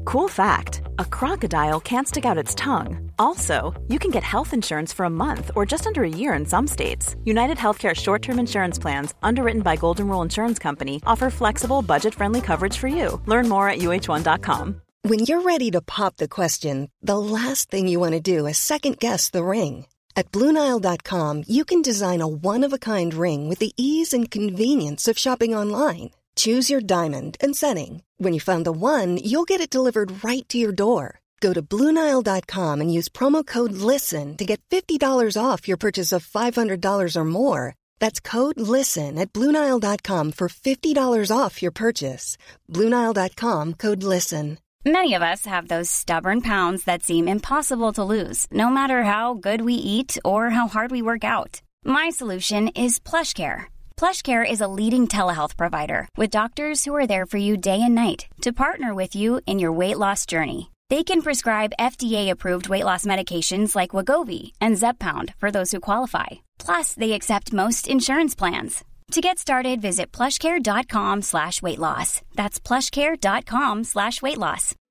Cool fact, a crocodile can't stick out its tongue. Also, you can get health insurance for a month or just under a year in some states. United Healthcare short-term insurance plans, underwritten by Golden Rule Insurance Company, offer flexible, budget-friendly coverage for you. Learn more at uh1.com. When you're ready to pop the question, the last thing you want to do is second-guess the ring. At BlueNile.com, you can design a one-of-a-kind ring with the ease and convenience of shopping online. Choose your diamond and setting. When you find the one, you'll get it delivered right to your door. Go to BlueNile.com and use promo code LISTEN to get $50 off your purchase of $500 or more. That's code LISTEN at BlueNile.com for $50 off your purchase. BlueNile.com, code LISTEN. Many of us have those stubborn pounds that seem impossible to lose, no matter how good we eat or how hard we work out. My solution is PlushCare. PlushCare is a leading telehealth provider with doctors who are there for you day and night to partner with you in your weight loss journey. They can prescribe FDA-approved weight loss medications like Wegovy and Zepbound for those who qualify. Plus, they accept most insurance plans. To get started, visit plushcare.com/weightloss. That's plushcare.com/weightloss.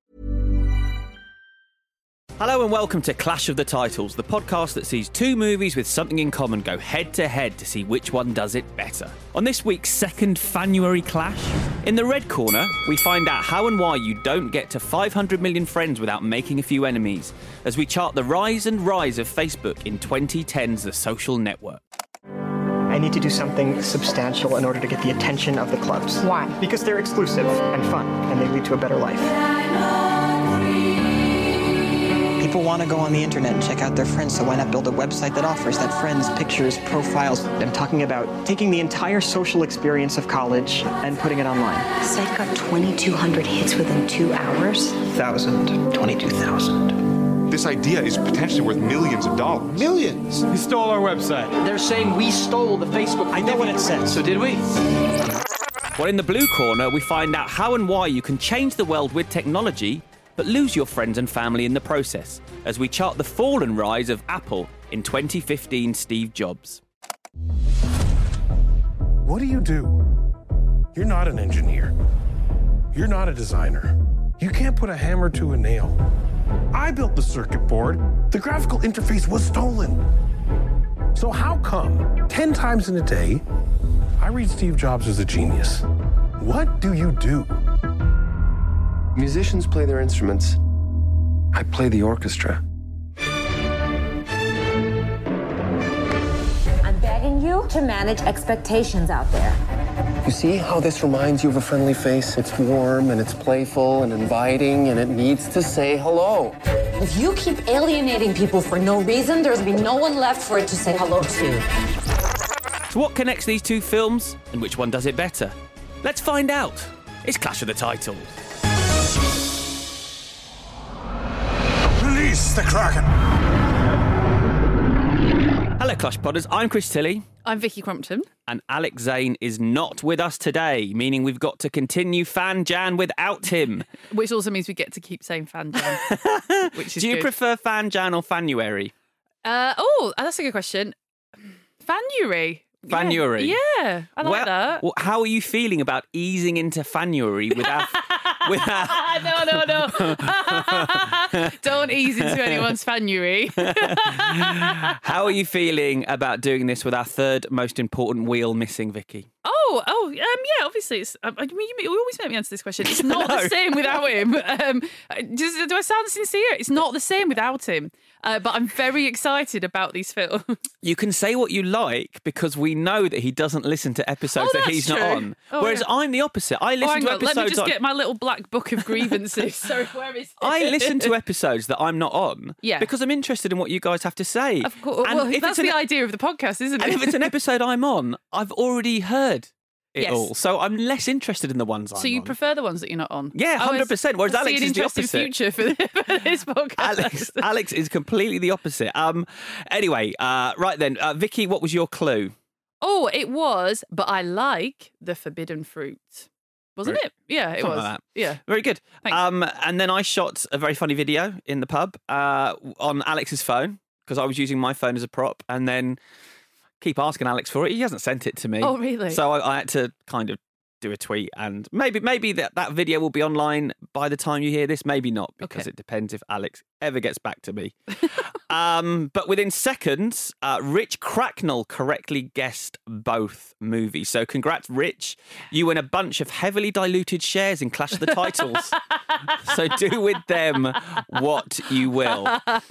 Hello and welcome to Clash of the Titles, the podcast that sees two movies with something in common go head-to-head to see which one does it better. On this week's second Fanuary clash, in the red corner, we find out how and why you don't get to 500 million friends without making a few enemies, as we chart the rise and rise of Facebook in 2010's The Social Network. I need to do something substantial in order to get the attention of the clubs. Why? Because they're exclusive and fun, and they lead to a better life. People want to go on the internet and check out their friends, so why not build a website that offers that friends, pictures, profiles? I'm talking about taking the entire social experience of college and putting it online. Site got 2,200 hits within 2 hours. 22,000. This idea is potentially worth millions of dollars. Millions? He stole our website. They're saying we stole the Facebook. I know what it says. So did we? Well, in the blue corner, we find out how and why you can change the world with technology, but lose your friends and family in the process, as we chart the fall and rise of Apple in 2015 Steve Jobs. What do? You're not an engineer. You're not a designer. You can't put a hammer to a nail. I built the circuit board. The graphical interface was stolen. So how come 10 times in a day, I read Steve Jobs as a genius? What do you do? Musicians play their instruments. I play the orchestra. I'm begging you to manage expectations out there. You see how this reminds you of a friendly face? It's warm and it's playful and inviting and it needs to say hello. If you keep alienating people for no reason, there's be no one left for it to say hello to. So what connects these two films and which one does it better? Let's find out. It's Clash of the Titles. Release the Kraken! Hello, Clash Podders. I'm Chris Tilley. I'm Vicky Crompton. And Alex Zane is not with us today, meaning we've got to continue Fan Jan without him. Which also means we get to keep saying Fan Jan, which is Do you good. prefer Fan Jan or Fanuary? That's a good question. Fanuary. Fanuary? Yeah, I like that. Well, how are you feeling about easing into Fanuary without... No. Don't ease into anyone's Fanuary. How are you feeling about doing this with our third most important wheel missing, Vicky? Yeah, obviously. You always make me answer this question. It's not the same without him. Do I sound sincere? It's not the same without him. But I'm very excited about these films. You can say what you like because we know that he doesn't listen to episodes that he's not on. Whereas I'm the opposite. I listen to episodes. Let me just get my little black book of grievances. Sorry, where is it? I listen to episodes that I'm not on because I'm interested in what you guys have to say. Of course. Well, that's the idea of the podcast, isn't it? And if it's an episode I'm on, I've already heard it all. So I'm less interested in the ones I'm on. So you prefer the ones that you're not on? Yeah, 100%. Whereas Alex is the opposite. Future for this podcast. Alex is completely the opposite. Anyway, right then, Vicky, what was your clue? Oh, it was, but I like the forbidden fruit. Wasn't it? Yeah, it was. Like that. Yeah. Very good. Thanks. And then I shot a very funny video in the pub on Alex's phone because I was using my phone as a prop, and then keep asking Alex for it. He hasn't sent it to me. Oh, really? So I had to kind of do a tweet, and maybe that video will be online by the time you hear this. Maybe not, because it depends if Alex ever gets back to me. But within seconds, Rich Cracknell correctly guessed both movies. So congrats, Rich. You win a bunch of heavily diluted shares in Clash of the Titles. So do with them what you will.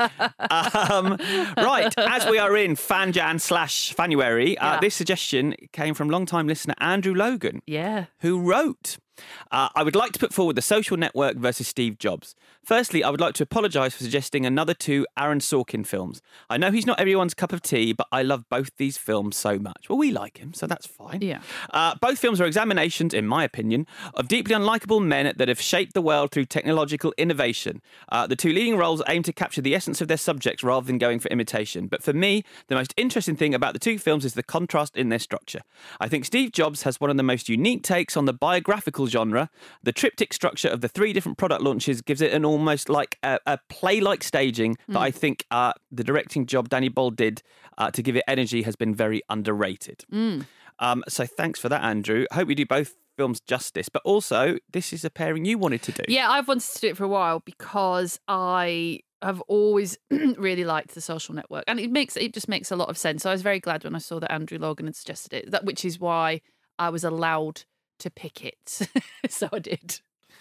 Right, as we are in FanJan/Fanuary, this suggestion came from long-time listener Andrew Logan. Yeah. Who wrote, I would like to put forward The Social Network versus Steve Jobs. Firstly, I would like to apologise for suggesting another two Aaron Sorkin films. I know he's not everyone's cup of tea, but I love both these films so much. Well, we like him, so that's fine. Yeah. Both films are examinations, in my opinion, of deeply unlikable men that have shaped the world through technological innovation. The two leading roles aim to capture the essence of their subjects rather than going for imitation. But for me, the most interesting thing about the two films is the contrast in their structure. I think Steve Jobs has one of the most unique takes on the biographical genre. The triptych structure of the three different product launches gives it an almost like a play-like staging that I think the directing job Danny Boyle did to give it energy has been very underrated. So thanks for that, Andrew. I hope we do both films justice, but also this is a pairing you wanted to do. Yeah, I've wanted to do it for a while because I have always really liked The Social Network, and it just makes a lot of sense. So I was very glad when I saw that Andrew Logan had suggested it, which is why I was allowed to pick it. So I did.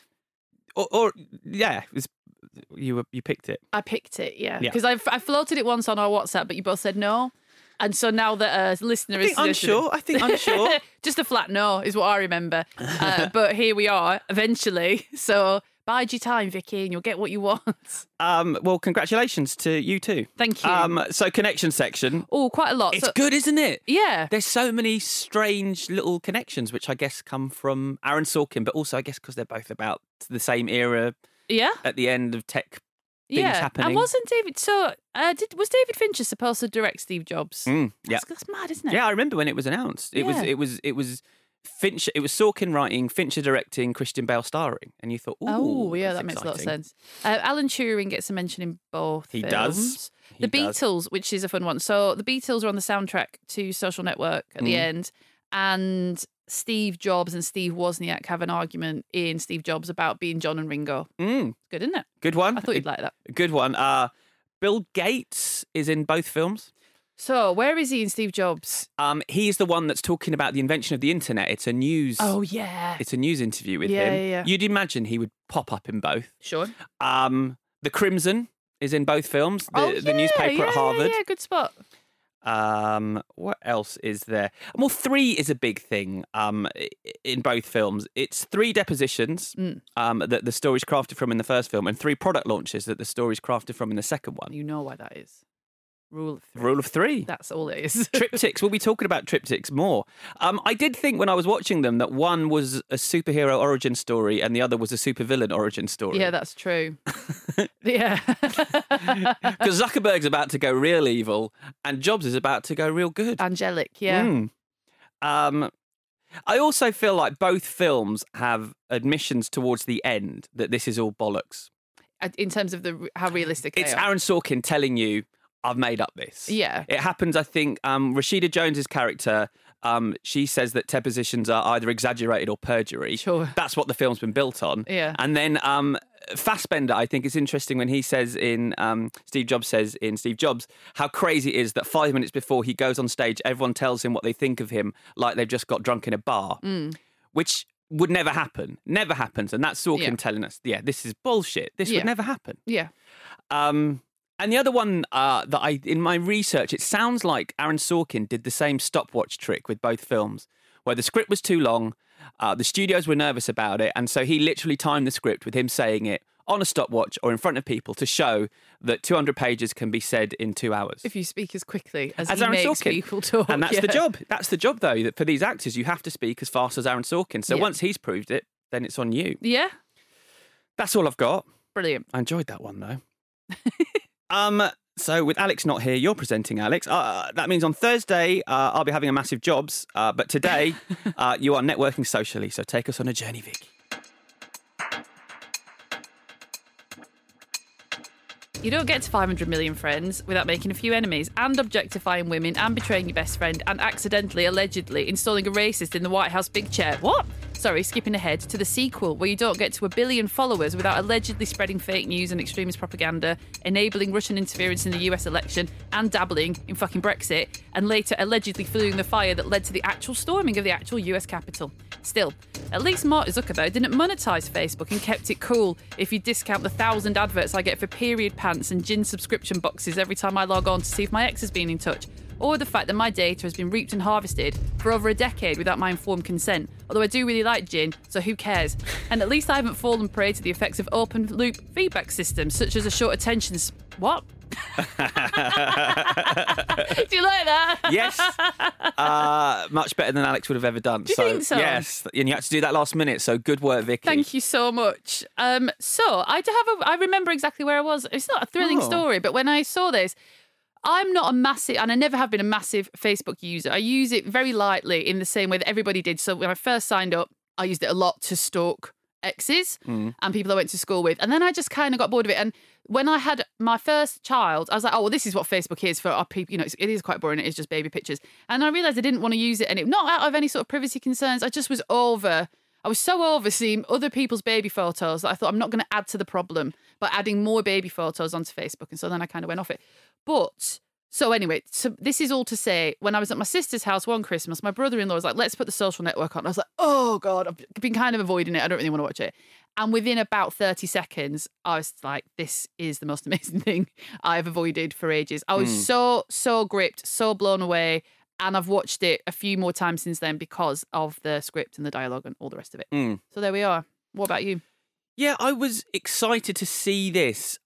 Or yeah, it was, you picked it. I picked it, yeah. Because I floated it once on our WhatsApp, but you both said no. And so now that a listener is unsure, I think unsure. Just a flat no is what I remember. But here we are, eventually. So bide your time, Vicky, and you'll get what you want. Well, congratulations to you too. Thank you. So connection section. Oh, quite a lot. It's good, isn't it? Yeah. There's so many strange little connections, which I guess come from Aaron Sorkin, but also I guess because they're both about the same era. Yeah. At the end of tech things happening. And wasn't David... So, was David Fincher supposed to direct Steve Jobs? Yeah. That's mad, isn't it? Yeah, I remember when it was announced. It was Fincher. It was Sorkin writing, Fincher directing, Christian Bale starring, and you thought, "Oh, yeah, that makes a lot of sense." Alan Turing gets a mention in both. He films. does. The Beatles, which is a fun one. So the Beatles are on the soundtrack to Social Network at the end, and Steve Jobs and Steve Wozniak have an argument in Steve Jobs about being John and Ringo. Good, isn't it? Good one. I thought you'd like that. Good one. Bill Gates is in both films. So, where is he in Steve Jobs? He's the one that's talking about the invention of the internet. It's a news. Oh yeah. It's a news interview with him. Yeah. You'd imagine he would pop up in both. Sure. The Crimson is in both films. The newspaper at Harvard. Yeah, good spot. What else is there? Well, 3 is a big thing in both films. It's 3 depositions that the story's crafted from in the first film, and 3 product launches that the story's crafted from in the second one. You know why that is. Rule of 3. That's all it is. Triptychs. We'll be talking about triptychs more. I did think when I was watching them that one was a superhero origin story and the other was a supervillain origin story. Yeah, that's true. Yeah. Because Zuckerberg's about to go real evil and Jobs is about to go real good. Angelic, yeah. I also feel like both films have admissions towards the end that this is all bollocks. In terms of how realistic they It's are. Aaron Sorkin telling you, I've made up this. Yeah. It happens, I think, Rashida Jones's character, she says that depositions are either exaggerated or perjury. Sure. That's what the film's been built on. Yeah. And then Fassbender, I think, is interesting when he says Steve Jobs says in Steve Jobs, how crazy it is that 5 minutes before he goes on stage, everyone tells him what they think of him like they've just got drunk in a bar, which would never happen. Never happens. And that's Sorkin telling us, this is bullshit. This would never happen. Yeah. And the other one that in my research, it sounds like Aaron Sorkin did the same stopwatch trick with both films, where the script was too long, the studios were nervous about it, and so he literally timed the script with him saying it on a stopwatch or in front of people to show that 200 pages can be said in 2 hours. If you speak as quickly as he Aaron makes Sorkin. people talk. And that's the job. That's the job, though, that for these actors, you have to speak as fast as Aaron Sorkin. So once he's proved it, then it's on you. Yeah. That's all I've got. Brilliant. I enjoyed that one, though. So with Alex not here, you're presenting, Alex. That means on Thursday, I'll be having a massive Jobs. But today, you are networking socially. So take us on a journey, Vic. You don't get to 500 million friends without making a few enemies and objectifying women and betraying your best friend and accidentally, allegedly, installing a racist in the White House big chair. What? Sorry, skipping ahead to the sequel, where you don't get to 1 billion followers without allegedly spreading fake news and extremist propaganda, enabling Russian interference in the US election, and dabbling in fucking Brexit, and later allegedly fueling the fire that led to the actual storming of the actual US Capitol. Still, at least Mark Zuckerberg didn't monetize Facebook and kept it cool if you discount the 1,000 adverts I get for period pants and gin subscription boxes every time I log on to see if my ex has been in touch. Or the fact that my data has been reaped and harvested for over a decade without my informed consent. Although I do really like gin, so who cares? And at least I haven't fallen prey to the effects of open loop feedback systems, such as a short attention... What? Do you like that? Yes. Much better than Alex would have ever done. Do you think so? Yes. And you had to do that last minute, so good work, Vicky. Thank you so much. So I remember exactly where I was. It's not a thrilling story, but when I saw this, I'm not a massive, and I never have been a massive Facebook user. I use it very lightly in the same way that everybody did. So when I first signed up, I used it a lot to stalk exes and people I went to school with. And then I just kind of got bored of it. And when I had my first child, I was like, oh, well, this is what Facebook is for our people. You know, it is quite boring. It is just baby pictures. And I realised I didn't want to use it. And it not out of any sort of privacy concerns. I just was I was so over seeing other people's baby photos that I thought I'm not going to add to the problem by adding more baby photos onto Facebook. And so then I kind of went off it. But so anyway, so this is all to say, when I was at my sister's house one Christmas, my brother-in-law was like, let's put the social network on. I was like, oh God, I've been kind of avoiding it. I don't really want to watch it. And within about 30 seconds, I was like, this is the most amazing thing I've avoided for ages. I was so gripped, so blown away. And I've watched it a few more times since then because of the script and the dialogue and all the rest of it. So there we are. What about you? Yeah, I was excited to see this.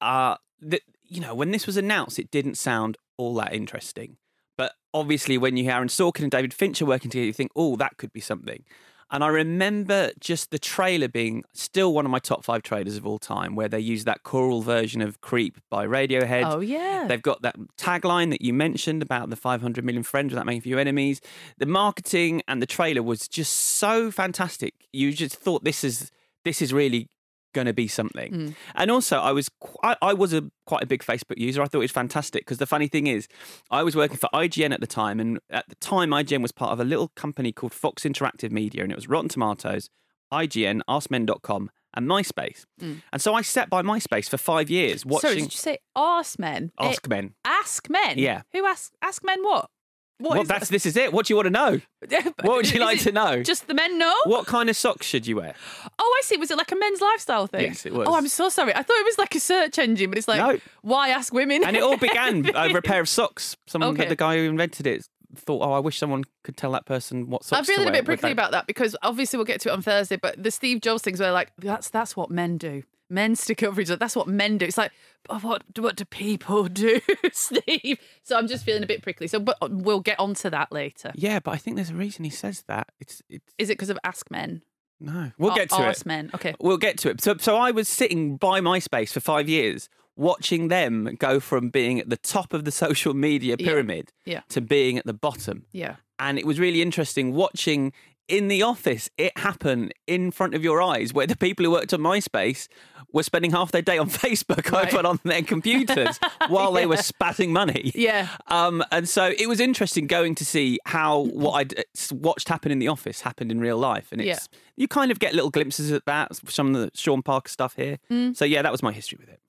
When this was announced, it didn't sound all that interesting. But obviously, when you hear Aaron Sorkin and David Fincher working together, you think, oh, that could be something. And I remember just the trailer being still one of my top 5 trailers of all time, where they use that choral version of Creep by Radiohead. Oh, yeah. They've got that tagline that you mentioned about the 500 million friends without making few enemies. The marketing and the trailer was just so fantastic. You just thought this is really going to be something. And also I was quite a big Facebook user. I thought it was fantastic because the funny thing is I was working for IGN at the time, and at the time IGN was part of a little company called Fox Interactive Media, and it was Rotten Tomatoes, IGN, AskMen.com and MySpace. And so I sat by MySpace for 5 years watching... Sorry, did you say AskMen? AskMen. AskMen? Yeah. Who Ask Men what? This is it. What do you want to know? What would you like to know? Just the men know? What kind of socks should you wear? Oh, I see. Was it like a men's lifestyle thing? Yes, it was. Oh, I'm so sorry. I thought it was like a search engine, but it's like, no. Why ask women? And it all began over a pair of socks. The guy who invented it thought, I wish someone could tell that person what socks to wear. I'm feeling a bit prickly about that because obviously we'll get to it on Thursday, but the Steve Jobs things were like, that's what men do. Men stick up for each other. That's what men do. It's like, what do people do, Steve? So I'm just feeling a bit prickly. But we'll get onto that later. Yeah, but I think there's a reason he says that. Is it because of Ask Men? No. We'll get to it. Ask Men. Okay. We'll get to it. So I was sitting by MySpace for 5 years watching them go from being at the top of the social media pyramid to being at the bottom. Yeah. And it was really interesting watching in the office it happen in front of your eyes, where the people who worked on MySpace were spending half their day on Facebook open on their computers while they were spatting money. Yeah. And so it was interesting going to see how what I'd watched happen in the office happened in real life. And it's you kind of get little glimpses of that, some of the Sean Parker stuff here. So yeah, that was my history with it.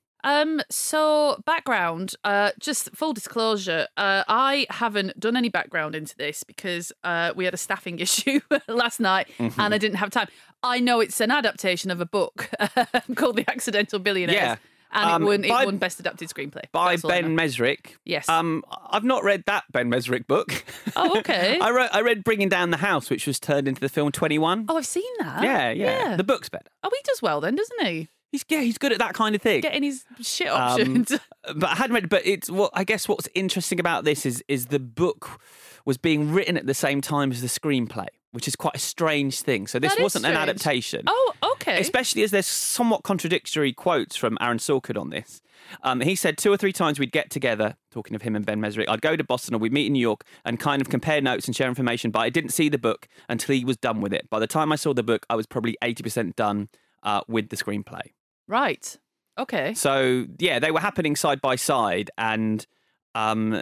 So background, just full disclosure, I haven't done any background into this because we had a staffing issue last night and I didn't have time. I know it's an adaptation of a book called The Accidental Billionaires. Yeah. And it won Best Adapted Screenplay. By Ben Mesrick. Yes. I've not read that Ben Mesrick book. Oh, okay. I read Bringing Down the House, which was turned into the film 21. Oh, I've seen that. Yeah. The book's better. Oh, he does well then, doesn't he? He's good at that kind of thing. Getting his shit options. But I hadn't read it. But I guess what's interesting about this is the book was being written at the same time as the screenplay, which is quite a strange thing. So this wasn't an adaptation. Oh, okay. Especially as there's somewhat contradictory quotes from Aaron Sorkin on this. He said 2 or 3 times we'd get together, talking of him and Ben Mesrick, I'd go to Boston or we'd meet in New York and kind of compare notes and share information, but I didn't see the book until he was done with it. By the time I saw the book, I was probably 80% done with the screenplay. Right. Okay. So, yeah, they were happening side by side. And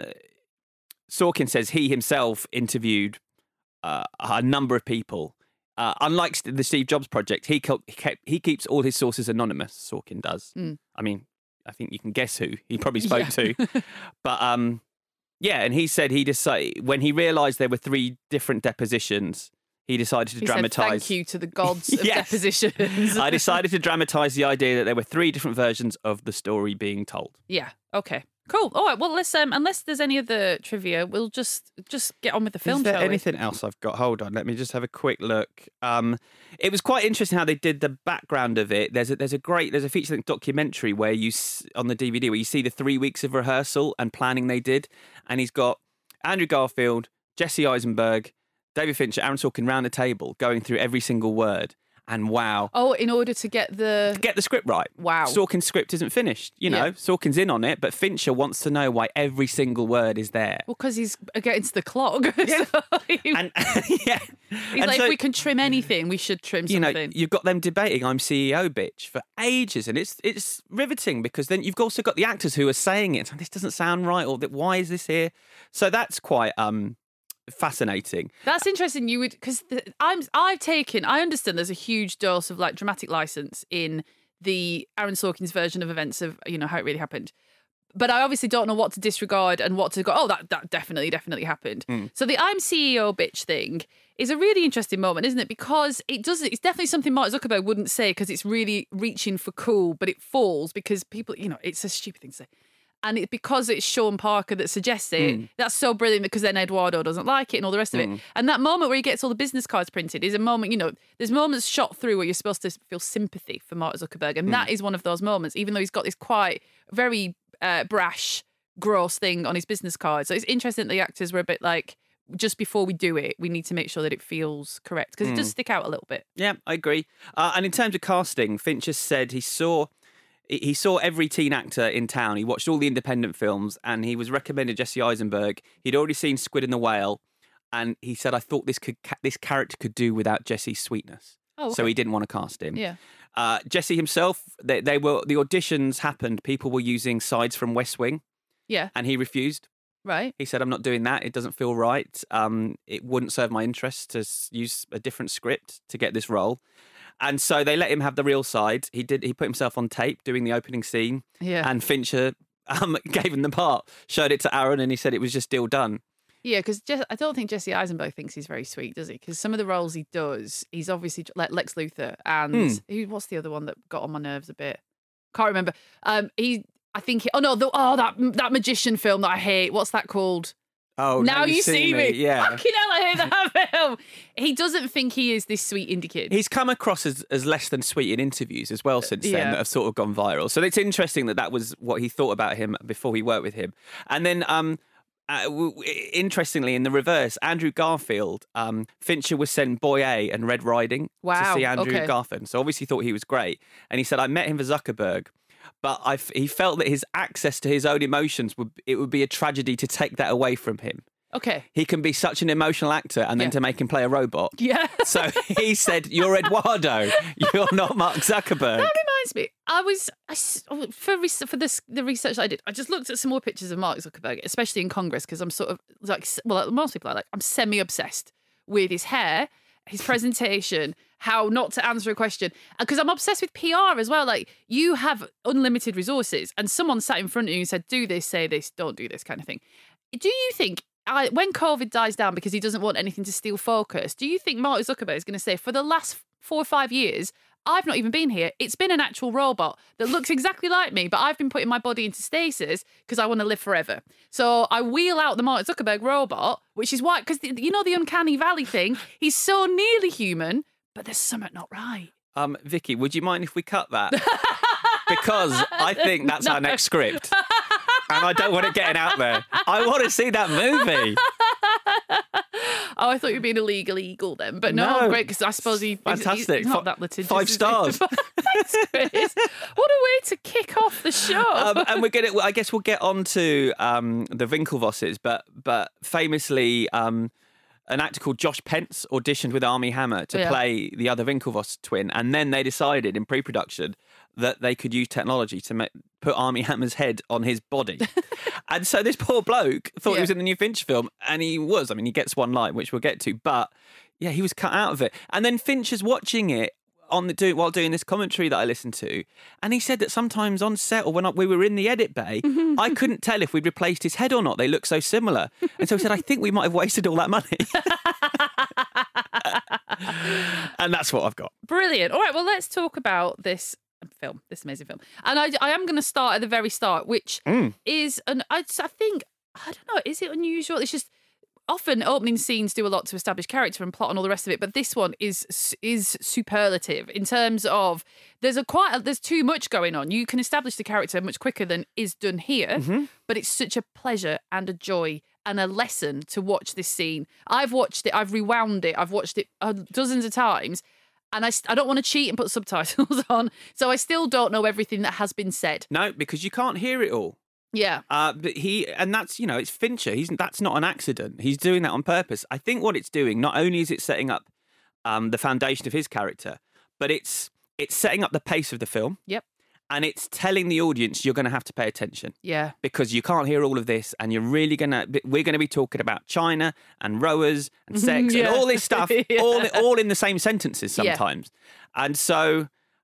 Sorkin says he himself interviewed a number of people unlike the Steve Jobs project, he keeps all his sources anonymous. Sorkin does. I mean, I think you can guess who he probably spoke to. But yeah, and he said he decided when he realised there were 3 different depositions, he decided to dramatise. Thank you to the gods of depositions. I decided to dramatise the idea that there were 3 different versions of the story being told. Yeah. Okay. Cool. All right. Well, let's unless there's any other trivia, we'll just get on with the film. Is there shall we? anything else I've got? Hold on. Let me just have a quick look. It was quite interesting how they did the background of it. There's a feature-length documentary where on the DVD where you see the 3 weeks of rehearsal and planning they did, and he's got Andrew Garfield, Jesse Eisenberg, David Fincher, Aaron Sorkin round the table going through every single word. And wow. Oh, in order to get the script right. Wow. Sorkin's script isn't finished. Sorkin's in on it, but Fincher wants to know why every single word is there. Well, because he's against the clock. Yeah. He's like, if we can trim anything, we should trim something. You've got them debating I'm CEO bitch for ages, and it's riveting because then you've also got the actors who are saying it. This doesn't sound right, or why is this here? So that's quite fascinating. That's interesting. You would because I understand there's a huge dose of like dramatic license in the Aaron Sorkin's version of events of how it really happened. But I obviously don't know what to disregard and what to go, that definitely happened. So the I'm CEO bitch thing is a really interesting moment, isn't it? Because it's definitely something Mark Zuckerberg wouldn't say because it's really reaching for cool, but it falls because people, it's a stupid thing to say. And it's because it's Sean Parker that suggests it. That's so brilliant because then Eduardo doesn't like it and all the rest of it. And that moment where he gets all the business cards printed is a moment, there's moments shot through where you're supposed to feel sympathy for Mark Zuckerberg. And that is one of those moments, even though he's got this quite very brash, gross thing on his business card. So it's interesting that the actors were a bit like, just before we do it, we need to make sure that it feels correct because it does stick out a little bit. Yeah, I agree. And in terms of casting, Fincher said he saw every teen actor in town. He watched all the independent films and he was recommended Jesse Eisenberg. He'd already seen Squid and the Whale. And he said, I thought this character could do without Jesse's sweetness. Oh, okay. So he didn't want to cast him. Yeah. Jesse himself, the auditions happened. People were using sides from West Wing. Yeah. And he refused. Right. He said, I'm not doing that. It doesn't feel right. It wouldn't serve my interest to use a different script to get this role. And so they let him have the real side. He put himself on tape doing the opening scene. Yeah. And Fincher gave him the part, showed it to Aaron, and he said it was just deal done. Yeah, because I don't think Jesse Eisenberg thinks he's very sweet, does he? Because some of the roles he does, he's obviously like Lex Luthor, and what's the other one that got on my nerves a bit? Can't remember. That magician film that I hate. What's that called? Oh, Now You See Me. Yeah. Fucking hell, I hate that film. He doesn't think he is this sweet indie kid. He's come across as less than sweet in interviews as well since then that have sort of gone viral. So it's interesting that was what he thought about him before he worked with him. And then, interestingly, in the reverse, Andrew Garfield, Fincher was sent Boy A and Red Riding to see Andrew Garfield. So obviously thought he was great. And he said, I met him for Zuckerberg. But he felt that his access to his own emotions would be a tragedy to take that away from him. Okay. He can be such an emotional actor and then to make him play a robot. Yeah. So he said, you're Eduardo. You're not Mark Zuckerberg. That reminds me. For the research that I did, I just looked at some more pictures of Mark Zuckerberg, especially in Congress, because I'm sort of like, well, most people are like, I'm semi-obsessed with his hair, his presentation, how not to answer a question. Because I'm obsessed with PR as well. Like, you have unlimited resources and someone sat in front of you and said, do this, say this, don't do this kind of thing. Do you think, when COVID dies down because he doesn't want anything to steal focus, do you think Mark Zuckerberg is going to say, for the last 4 or 5 years, I've not even been here. It's been an actual robot that looks exactly like me, but I've been putting my body into stasis because I want to live forever. So I wheel out the Mark Zuckerberg robot, which is why, because the uncanny valley thing, he's so nearly human, but there's something not right. Vicky, would you mind if we cut that? Because I think that's our next script. And I don't want it getting out there. I want to see that movie. Oh, I thought you were being a legal eagle then. But no, great, because I suppose he's not that litigious. 5 stars. Thanks, Chris. What a way to kick off the show. And I guess we'll get on to the Winklevosses, but famously, an actor called Josh Pence auditioned with Armie Hammer to play the other Winklevoss twin. And then they decided in pre-production that they could use technology to put Armie Hammer's head on his body. And so this poor bloke thought he was in the new Fincher film, and he was. I mean, he gets one line, which we'll get to, but Yeah, he was cut out of it. And then Fincher's watching it while doing this commentary that I listened to, and he said that sometimes on set or when we were in the edit bay, I couldn't tell if we'd replaced his head or not. They look so similar. And so he said, I think we might have wasted all that money. And that's what I've got. Brilliant. All right, well, let's talk about this film, this amazing film. And I am going to start at the very start, which is, I think, I don't know, is it unusual? It's just, often opening scenes do a lot to establish character and plot and all the rest of it, but this one is superlative in terms of there's too much going on. You can establish the character much quicker than is done here, but it's such a pleasure and a joy and a lesson to watch this scene. I've watched it, I've rewound it, I've watched it dozens of times, and I don't want to cheat and put subtitles on, so I still don't know everything that has been said. No, because you can't hear it all. Yeah. But that's, it's Fincher. That's not an accident. He's doing that on purpose. I think what it's doing, not only is it setting up the foundation of his character, but it's setting up the pace of the film. Yep. And it's telling the audience you're going to have to pay attention. Yeah. Because you can't hear all of this, and we're going to be talking about China and rowers and sex and all this stuff, all in the same sentences sometimes. Yeah. And so,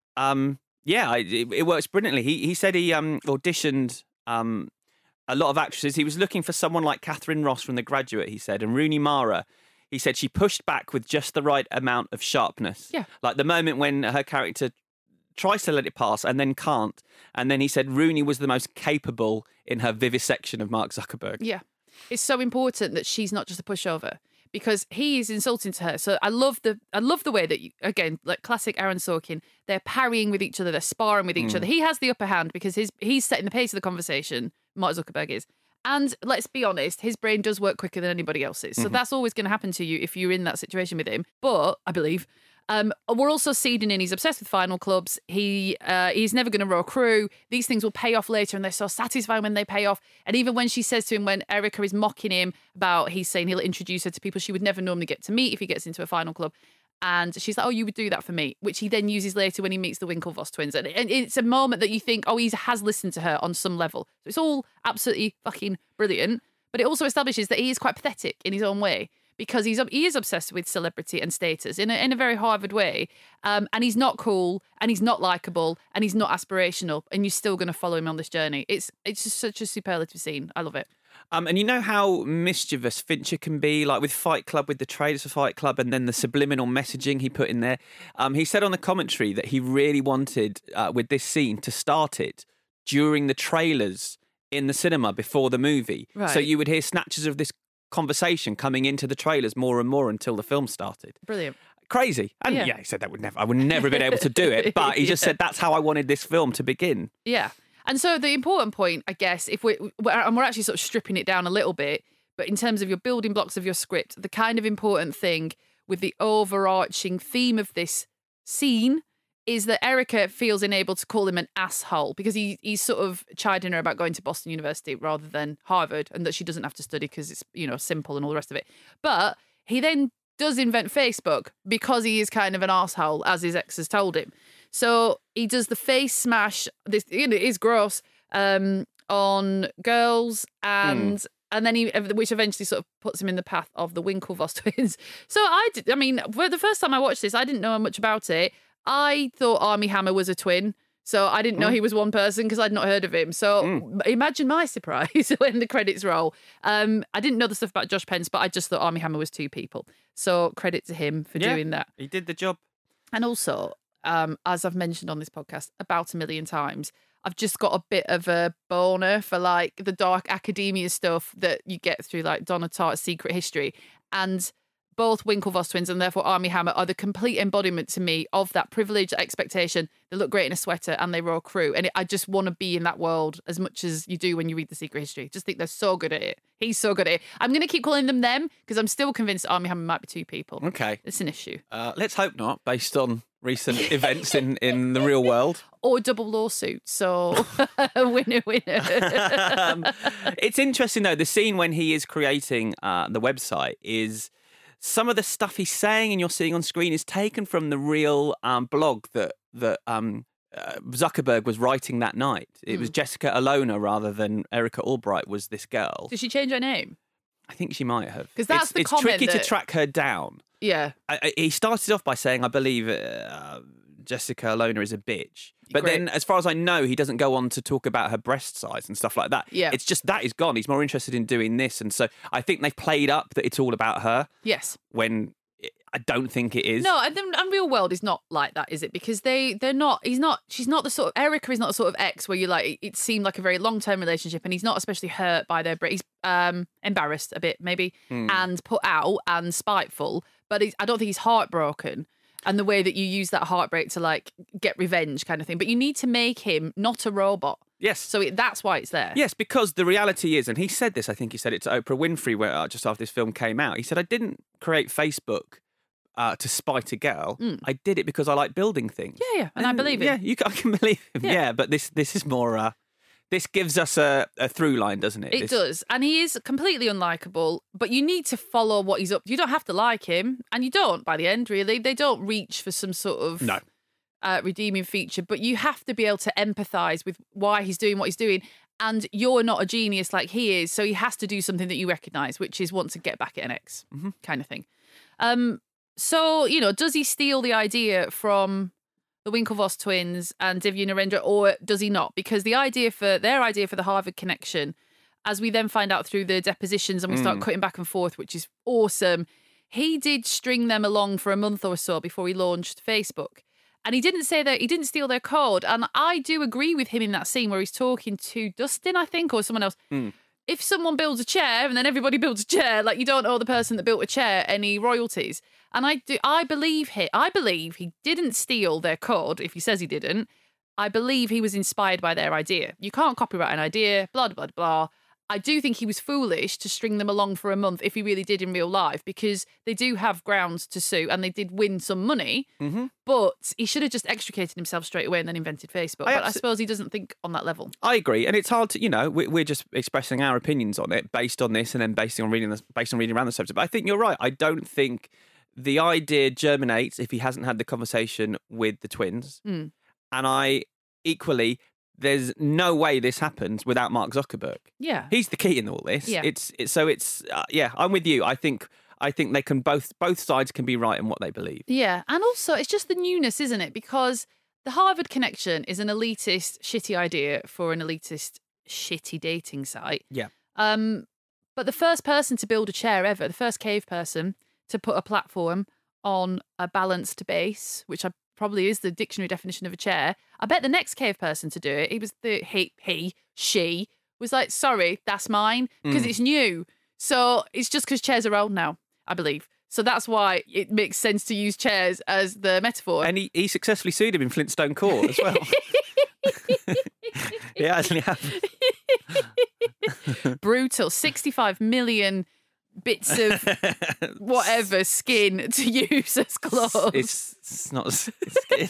it works brilliantly. He said he auditioned a lot of actresses. He was looking for someone like Catherine Ross from The Graduate, he said, and Rooney Mara. He said she pushed back with just the right amount of sharpness. Yeah. Like the moment when her character tries to let it pass and then can't. And then he said Rooney was the most capable in her vivisection of Mark Zuckerberg. Yeah. It's so important that she's not just a pushover, because he is insulting to her. So I love the way that, again, like classic Aaron Sorkin, they're parrying with each other, they're sparring with each other. He has the upper hand because he's setting the pace of the conversation, Mark Zuckerberg is. And let's be honest, his brain does work quicker than anybody else's. So that's always going to happen to you if you're in that situation with him. But I believe we're also seeding in. He's obsessed with Final Clubs. He's never going to row crew. These things will pay off later, and they're so satisfying when they pay off. And even when she says to him, when Erica is mocking him about, he's saying he'll introduce her to people she would never normally get to meet if he gets into a Final Club. And she's like, oh, you would do that for me, which he then uses later when he meets the Winklevoss twins. And it's a moment that you think, oh, he has listened to her on some level. So it's all absolutely fucking brilliant. But it also establishes that he is quite pathetic in his own way, because he is obsessed with celebrity and status in a very Harvard way. And he's not cool, and he's not likeable, and he's not aspirational, and you're still going to follow him on this journey. It's just such a superlative scene. I love it. And you know how mischievous Fincher can be, like with Fight Club, with the trailers for Fight Club, and then the subliminal messaging he put in there. He said on the commentary that he really wanted, with this scene, to start it during the trailers in the cinema before the movie. Right. So you would hear snatches of this conversation coming into the trailers more and more until the film started. Brilliant. Crazy. And he said I would never have been able to do it, but he just said that's how I wanted this film to begin. Yeah. And so the important point, I guess, we're actually sort of stripping it down a little bit, but in terms of your building blocks of your script, the kind of important thing with the overarching theme of this scene is that Erica feels enabled to call him an asshole, because he's sort of chiding her about going to Boston University rather than Harvard, and that she doesn't have to study because it's, simple and all the rest of it. But he then does invent Facebook because he is kind of an asshole, as his ex has told him. So he does the face smash. This it is gross on girls, and then which eventually sort of puts him in the path of the Winklevoss twins. So for the first time I watched this, I didn't know much about it. I thought Armie Hammer was a twin, so I didn't know he was one person because I'd not heard of him. So imagine my surprise when the credits roll. I didn't know the stuff about Josh Pence, but I just thought Armie Hammer was two people. So credit to him for doing that. He did the job. And also, as I've mentioned on this podcast about 1 million times, I've just got a bit of a boner for like the dark academia stuff that you get through like Donna Tartt's Secret History. And both Winklevoss twins and therefore Armie Hammer are the complete embodiment to me of that privilege, that expectation. They look great in a sweater and they row crew. And I just want to be in that world as much as you do when you read The Secret History. Just think they're so good at it. He's so good at it. I'm going to keep calling them because I'm still convinced Armie Hammer might be two people. Okay. It's an issue. Let's hope not, based on recent events in the real world. Or double lawsuit. So winner. It's interesting, though, the scene when he is creating the website is... Some of the stuff he's saying and you're seeing on screen is taken from the real blog that Zuckerberg was writing that night. It was Jessica Alona rather than Erica Albright was this girl. Did she change her name? I think she might have. Because that's the comment. It's tricky to track her down. Yeah. He started off by saying, I believe Jessica Alona is a bitch. But then, as far as I know, he doesn't go on to talk about her breast size and stuff like that. Yeah. It's just that is gone. He's more interested in doing this. And so I think they've played up that it's all about her. Yes. When I don't think it is. No, and the Unreal World is not like that, is it? Because she's not the sort of, Erica is not the sort of ex where you like, it seemed like a very long-term relationship and he's not especially hurt by their, he's embarrassed a bit maybe and put out and spiteful, but I don't think he's heartbroken. And the way that you use that heartbreak to like get revenge kind of thing. But you need to make him not a robot. Yes. So that's why it's there. Yes, because the reality is, and he said this, I think he said it to Oprah Winfrey where, just after this film came out, he said, I didn't create Facebook to spite a girl. I did it because I like building things. Yeah. And I believe it. Yeah, I can believe him. Yeah, but this is more... this gives us a through line, doesn't it? It does. And he is completely unlikable, but you need to follow what he's up to. You don't have to like him, and you don't by the end, really. They don't reach for some sort of redeeming feature, but you have to be able to empathise with why he's doing what he's doing. And you're not a genius like he is, so he has to do something that you recognise, which is want to get back at an ex kind of thing. So, does he steal the idea from the Winklevoss twins and Divya Narendra, or does he not? Because their idea for the Harvard connection, as we then find out through the depositions and we start cutting back and forth, which is awesome, he did string them along for a month or so before he launched Facebook. And he didn't say that he didn't steal their code. And I do agree with him in that scene where he's talking to Dustin, I think, or someone else. If someone builds a chair and then everybody builds a chair, like, you don't owe the person that built a chair any royalties. And I believe he didn't steal their code. If he says he didn't, I believe he was inspired by their idea. You can't copyright an idea, blah, blah, blah. I do think he was foolish to string them along for a month if he really did in real life, because they do have grounds to sue and they did win some money, but he should have just extricated himself straight away and then invented Facebook. But I suppose he doesn't think on that level. I agree. And it's hard to, we're just expressing our opinions on it based on this and then based on reading around the subject. But I think you're right. I don't think the idea germinates if he hasn't had the conversation with the twins. And there's no way this happens without Mark Zuckerberg. Yeah. He's the key in all this. Yeah. I'm with you. I think they can both sides can be right in what they believe. Yeah. And also it's just the newness, isn't it? Because the Harvard connection is an elitist, shitty idea for an elitist, shitty dating site. Yeah. But the first person to build a chair ever, the first cave person to put a platform on a balanced base, which probably is the dictionary definition of a chair. I bet the next cave person to do it, she was like, sorry, that's mine, because it's new. So it's just because chairs are old now, I believe. So that's why it makes sense to use chairs as the metaphor. And he successfully sued him in Flintstone Court as well. He actually have. Brutal. 65 million bits of whatever skin to use as clothes. It's not skin.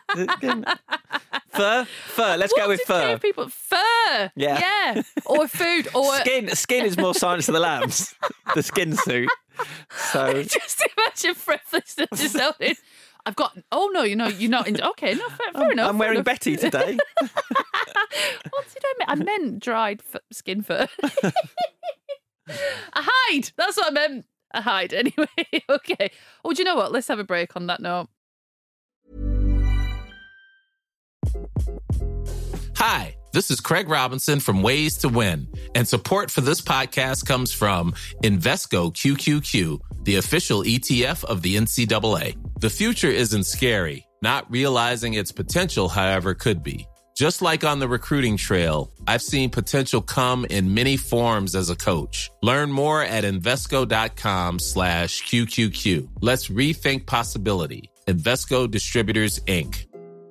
Fur. Let's go with fur. People fur. Yeah. Or food. Or skin is more Silence of the Lambs. The skin suit. So just imagine Freckles just shouting, I've got. Oh no, you're not. Okay, no, fair enough. I'm wearing Betty today. What did I mean? I meant dried skin fur. A hide. That's what I meant. A hide. Anyway, okay. Oh, do you know what? Let's have a break on that note. Hi, this is Craig Robinson from Ways to Win, and support for this podcast comes from Invesco QQQ, the official ETF of the NCAA. The future isn't scary. Not realizing its potential, however, could be. Just like on the recruiting trail, I've seen potential come in many forms as a coach. Learn more at Invesco.com/QQQ. Let's rethink possibility. Invesco Distributors, Inc.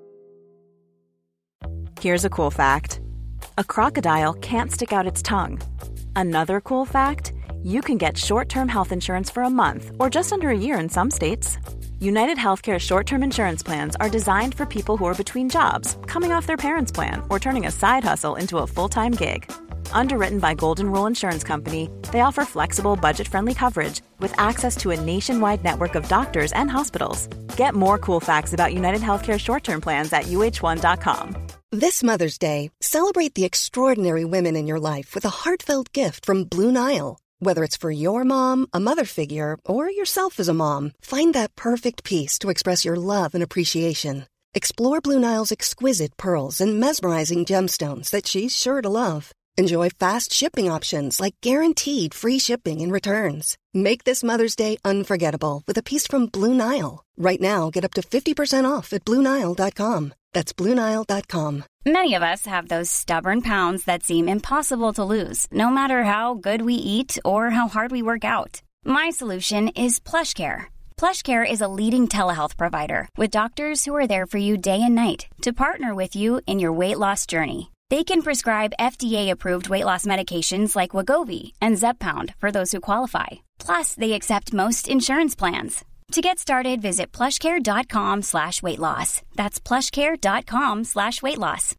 Here's a cool fact. A crocodile can't stick out its tongue. Another cool fact, you can get short-term health insurance for a month or just under a year in some states. United Healthcare short-term insurance plans are designed for people who are between jobs, coming off their parents' plan, or turning a side hustle into a full-time gig. Underwritten by Golden Rule Insurance Company, they offer flexible, budget-friendly coverage with access to a nationwide network of doctors and hospitals. Get more cool facts about United Healthcare short-term plans at uh1.com. This Mother's Day, celebrate the extraordinary women in your life with a heartfelt gift from Blue Nile. Whether it's for your mom, a mother figure, or yourself as a mom, find that perfect piece to express your love and appreciation. Explore Blue Nile's exquisite pearls and mesmerizing gemstones that she's sure to love. Enjoy fast shipping options like guaranteed free shipping and returns. Make this Mother's Day unforgettable with a piece from Blue Nile. Right now, get up to 50% off at BlueNile.com. That's BlueNile.com. Many of us have those stubborn pounds that seem impossible to lose, no matter how good we eat or how hard we work out. My solution is PlushCare. PlushCare is a leading telehealth provider with doctors who are there for you day and night to partner with you in your weight loss journey. They can prescribe FDA-approved weight loss medications like Wegovy and Zepbound for those who qualify. Plus, they accept most insurance plans. To get started, visit plushcare.com/weightloss. That's plushcare.com/weightloss.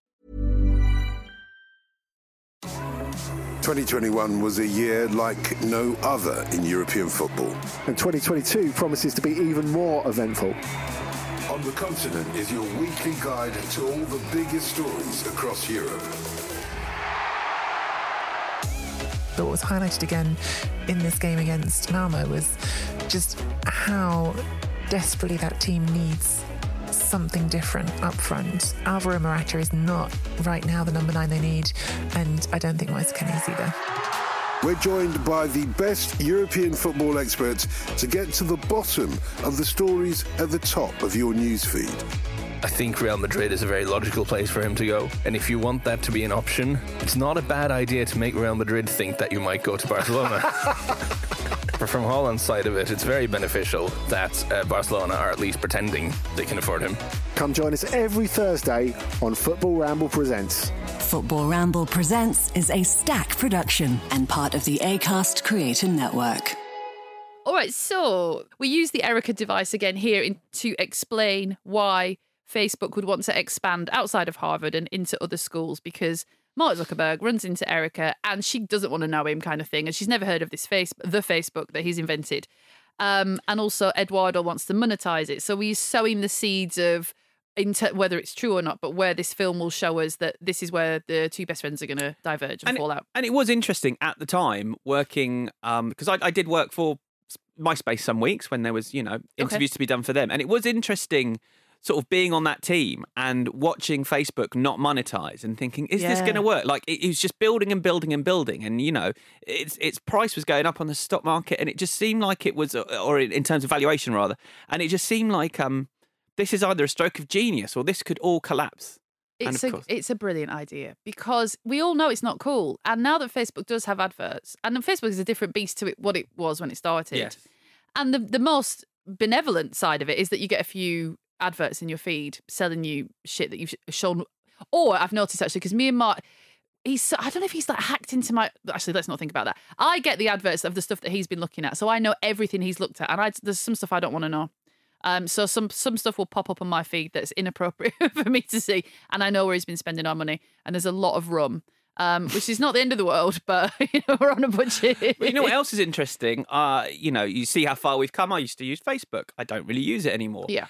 2021 was a year like no other in European football. And 2022 promises to be even more eventful. On the Continent is your weekly guide to all the biggest stories across Europe. But what was highlighted again in this game against Malmo was just how desperately that team needs something different up front. Alvaro Morata is not right now the number 9 they need, and I don't think Moise Kean is either. We're joined by the best European football experts to get to the bottom of the stories at the top of your newsfeed. I think Real Madrid is a very logical place for him to go. And if you want that to be an option, it's not a bad idea to make Real Madrid think that you might go to Barcelona. But from Haaland's side of it, it's very beneficial that Barcelona are at least pretending they can afford him. Come join us every Thursday on Football Ramble Presents. Football Ramble Presents is a Stack production and part of the Acast Creator Network. All right, so we use the Erica device again here to explain why Facebook would want to expand outside of Harvard and into other schools, because Mark Zuckerberg runs into Erica and she doesn't want to know him, kind of thing, and she's never heard of the Facebook that he's invented. And also Eduardo wants to monetize it. So he's sowing the seeds of whether it's true or not, but where this film will show us that this is where the two best friends are going to diverge and fall out. And it was interesting at the time working, because I did work for MySpace some weeks when there was, interviews to be done for them. And it was interesting sort of being on that team and watching Facebook not monetize and thinking, is this going to work? Like, it was just building and building and building. And, its price was going up on the stock market, and it just seemed like it was, or in terms of valuation rather, and it just seemed like this is either a stroke of genius or this could all collapse. It's a brilliant idea, because we all know it's not cool. And now that Facebook does have adverts, and Facebook is a different beast to what it was when it started. Yes. And the most benevolent side of it is that you get a few adverts in your feed selling you shit that you've shown. Or I've noticed actually, because me and Mark, I don't know if he's like hacked into my. Actually, let's not think about that. I get the adverts of the stuff that he's been looking at, so I know everything he's looked at, and there's some stuff I don't want to know. So some stuff will pop up on my feed that's inappropriate for me to see, and I know where he's been spending our money. And there's a lot of rum, which is not the end of the world, but we're on a budget. But you know what else is interesting? You see how far we've come. I used to use Facebook. I don't really use it anymore. Yeah.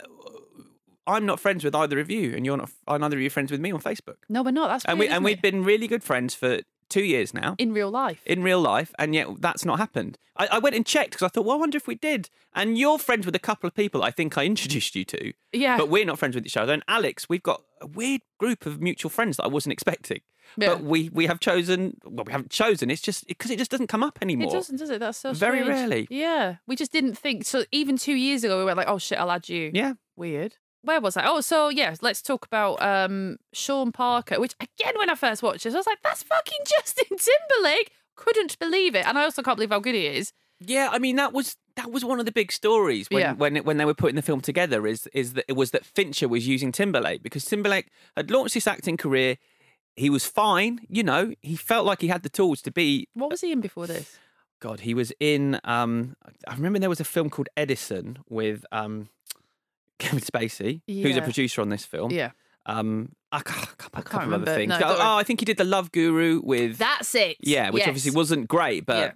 I'm not friends with either of you, and you're not. Neither of you are friends with me on Facebook. No, we're not. That's weird, and we've been really good friends for 2 years now. In real life, and yet that's not happened. I went and checked because I thought, well, I wonder if we did. And you're friends with a couple of people I think I introduced you to. Yeah. But we're not friends with each other. And Alex, we've got a weird group of mutual friends that I wasn't expecting. Yeah. But we have chosen. Well, we haven't chosen. It's just because it just doesn't come up anymore. It doesn't, does it? That's so very strange. rarely. Yeah, we just didn't think. So even 2 years ago, we were like, oh shit, I'll add you. Yeah. Weird. Where was I? Oh, so yeah, let's talk about Sean Parker, which again, when I first watched this, I was like, that's fucking Justin Timberlake. Couldn't believe it. And I also can't believe how good he is. Yeah, I mean, that was one of the big stories when they were putting the film together is that it was that Fincher was using Timberlake, because Timberlake had launched his acting career. He was fine, he felt like he had the tools to be. What was he in before this? God, he was in, I remember there was a film called Edison with Kevin Spacey, who's a producer on this film. Yeah. I can't remember things. No, I think he did The Love Guru with. That's it. Yeah, which obviously wasn't great, but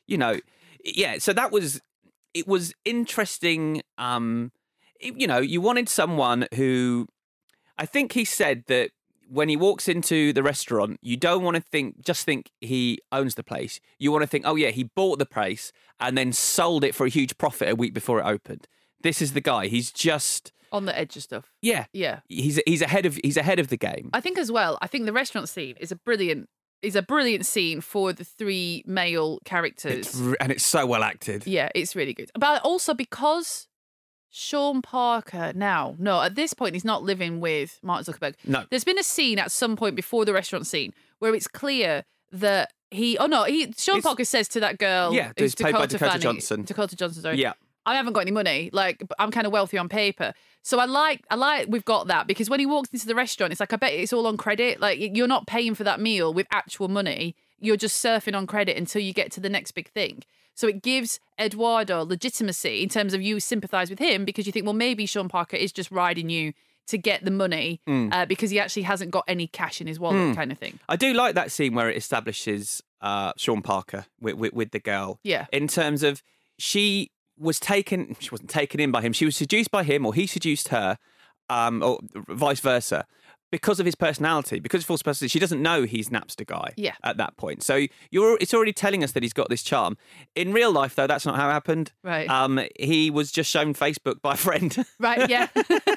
so that was. It was interesting. You wanted someone who, I think he said that when he walks into the restaurant, you don't want to just think he owns the place. You want to think, oh yeah, he bought the place and then sold it for a huge profit a week before it opened. This is the guy. He's just on the edge of stuff. Yeah. He's ahead of the game. I think as well. I think the restaurant scene is a brilliant scene for the three male characters, and it's so well acted. Yeah, it's really good. But also because Sean Parker at this point he's not living with Mark Zuckerberg. No. There's been a scene at some point before the restaurant scene where it's clear that Sean Parker says to that girl, who's played by Dakota Johnson. Dakota Johnson, sorry. Yeah. I haven't got any money. Like, I'm kind of wealthy on paper. So I like we've got that, because when he walks into the restaurant, it's like, I bet it's all on credit. Like, you're not paying for that meal with actual money. You're just surfing on credit until you get to the next big thing. So it gives Eduardo legitimacy in terms of you sympathise with him, because you think, well, maybe Sean Parker is just riding you to get the money because he actually hasn't got any cash in his wallet kind of thing. I do like that scene where it establishes Sean Parker with the girl. Yeah. In terms of she wasn't taken in by him. She was seduced by him, or he seduced her, or vice versa, because of his personality, because of false personality. She doesn't know he's Napster guy at that point. So it's already telling us that he's got this charm. In real life, though, that's not how it happened. Right. He was just shown Facebook by a friend. Right, yeah.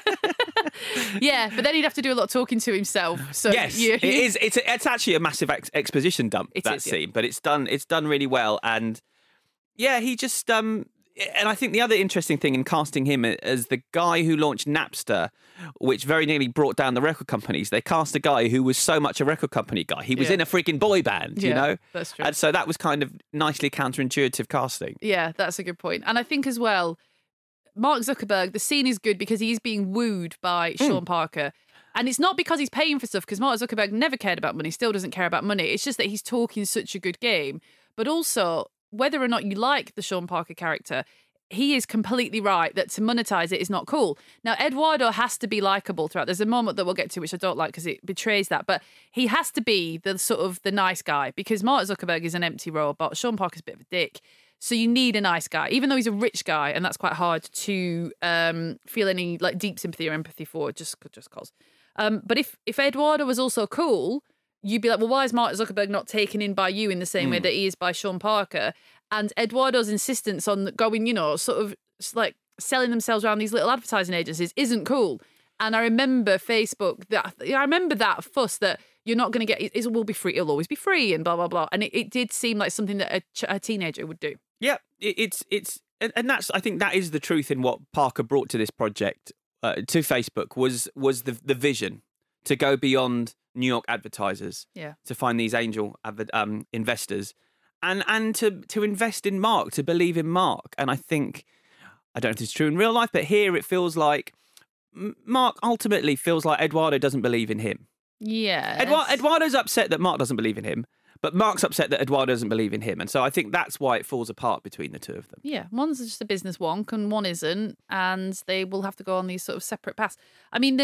Yeah, but then he'd have to do a lot of talking to himself. So yes, it is. It's actually a massive exposition dump, scene, but it's done really well. And yeah, he just... And I think the other interesting thing in casting him as the guy who launched Napster, which very nearly brought down the record companies, they cast a guy who was so much a record company guy. He was in a freaking boy band, you know? That's true. And so that was kind of nicely counterintuitive casting. Yeah, that's a good point. And I think as well, Mark Zuckerberg, the scene is good because he's being wooed by Sean Parker. And it's not because he's paying for stuff, because Mark Zuckerberg never cared about money, still doesn't care about money. It's just that he's talking such a good game. But also, whether or not you like the Sean Parker character, he is completely right that to monetize it is not cool. Now, Eduardo has to be likable throughout. There's a moment that we'll get to which I don't like because it betrays that, but he has to be the sort of the nice guy, because Mark Zuckerberg is an empty robot. Sean Parker's a bit of a dick. So you need a nice guy, even though he's a rich guy, and that's quite hard to feel any like deep sympathy or empathy for, just cause. But if Eduardo was also cool, you'd be like, well, why is Mark Zuckerberg not taken in by you in the same way that he is by Sean Parker? And Eduardo's insistence on going, sort of like selling themselves around these little advertising agencies isn't cool. And I remember that fuss that you're not going to get, it will be free, it'll always be free and blah, blah, blah. And it did seem like something that a teenager would do. Yeah, and that's, I think that is the truth in what Parker brought to this project, to Facebook, was the vision to go beyond New York advertisers, to find these angel investors, and to invest in Mark, to believe in Mark. And I think, I don't know if it's true in real life, but here it feels like Mark ultimately feels like Eduardo doesn't believe in him. Yeah. Eduardo's upset that Mark doesn't believe in him, but Mark's upset that Eduardo doesn't believe in him. And so I think that's why it falls apart between the two of them. Yeah, one's just a business wonk and one isn't, and they will have to go on these sort of separate paths. I mean,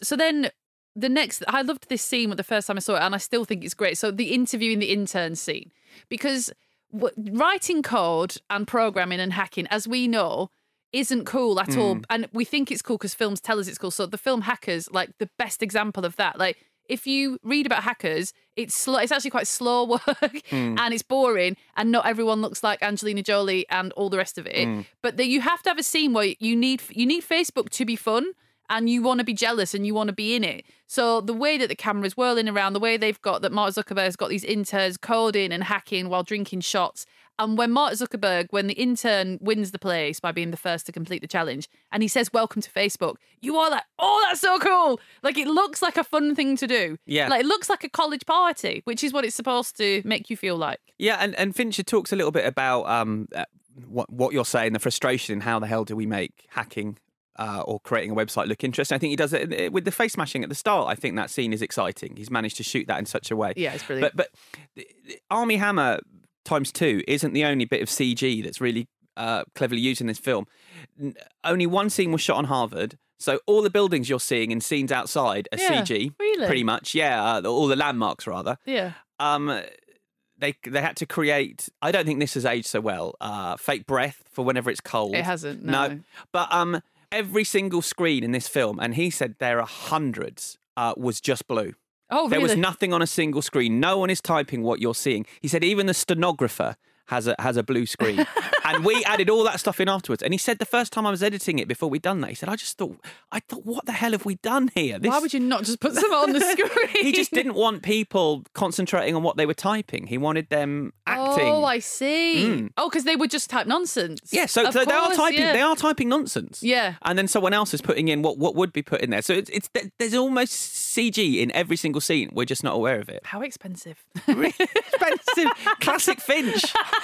I loved this scene the first time I saw it, and I still think it's great. So the interviewing the intern scene, because writing code and programming and hacking, as we know, isn't cool at all. And we think it's cool because films tell us it's cool. So the film Hackers, like the best example of that. Like, if you read about hackers, it's actually quite slow work and it's boring, and not everyone looks like Angelina Jolie and all the rest of it. But you have to have a scene where you need Facebook to be fun, and you want to be jealous and you want to be in it. So the way that the camera's whirling around, the way they've got that Mark Zuckerberg's got these interns coding and hacking while drinking shots. And when the intern wins the place by being the first to complete the challenge, and he says, "Welcome to Facebook," you are like, oh, that's so cool. Like, it looks like a fun thing to do. Yeah. Like, it looks like a college party, which is what it's supposed to make you feel like. Yeah, and Fincher talks a little bit about what you're saying, the frustration in how the hell do we make hacking or creating a website look interesting. I think he does it with the face smashing at the start. I think that scene is exciting. He's managed to shoot that in such a way. Yeah, it's brilliant. But Armie Hammer ×2 isn't the only bit of CG that's really cleverly used in this film. Only one scene was shot on Harvard, so all the buildings you're seeing in scenes outside are CG. Really? Pretty much, yeah. All the landmarks, rather. Yeah. They had to create, I don't think this has aged so well, fake breath for whenever it's cold. It hasn't, no. But every single screen in this film, and he said there are hundreds, was just blue. Oh, There was really? nothing on a single screen. No one is typing what you're seeing. He said even the stenographer has a blue screen. And we added all that stuff in afterwards. And he said the first time I was editing it before we'd done that, he said, I thought, what the hell have we done here? Why would you not just put some on the screen? He just didn't want people concentrating on what they were typing. He wanted them acting. Oh, I see. Oh, because they would just type nonsense. Yeah, so they are typing. Yeah. They are typing nonsense. Yeah, and then someone else is putting in what would be put in there. So there's almost CG in every single scene. We're just not aware of it. How expensive? Expensive. Classic Finch.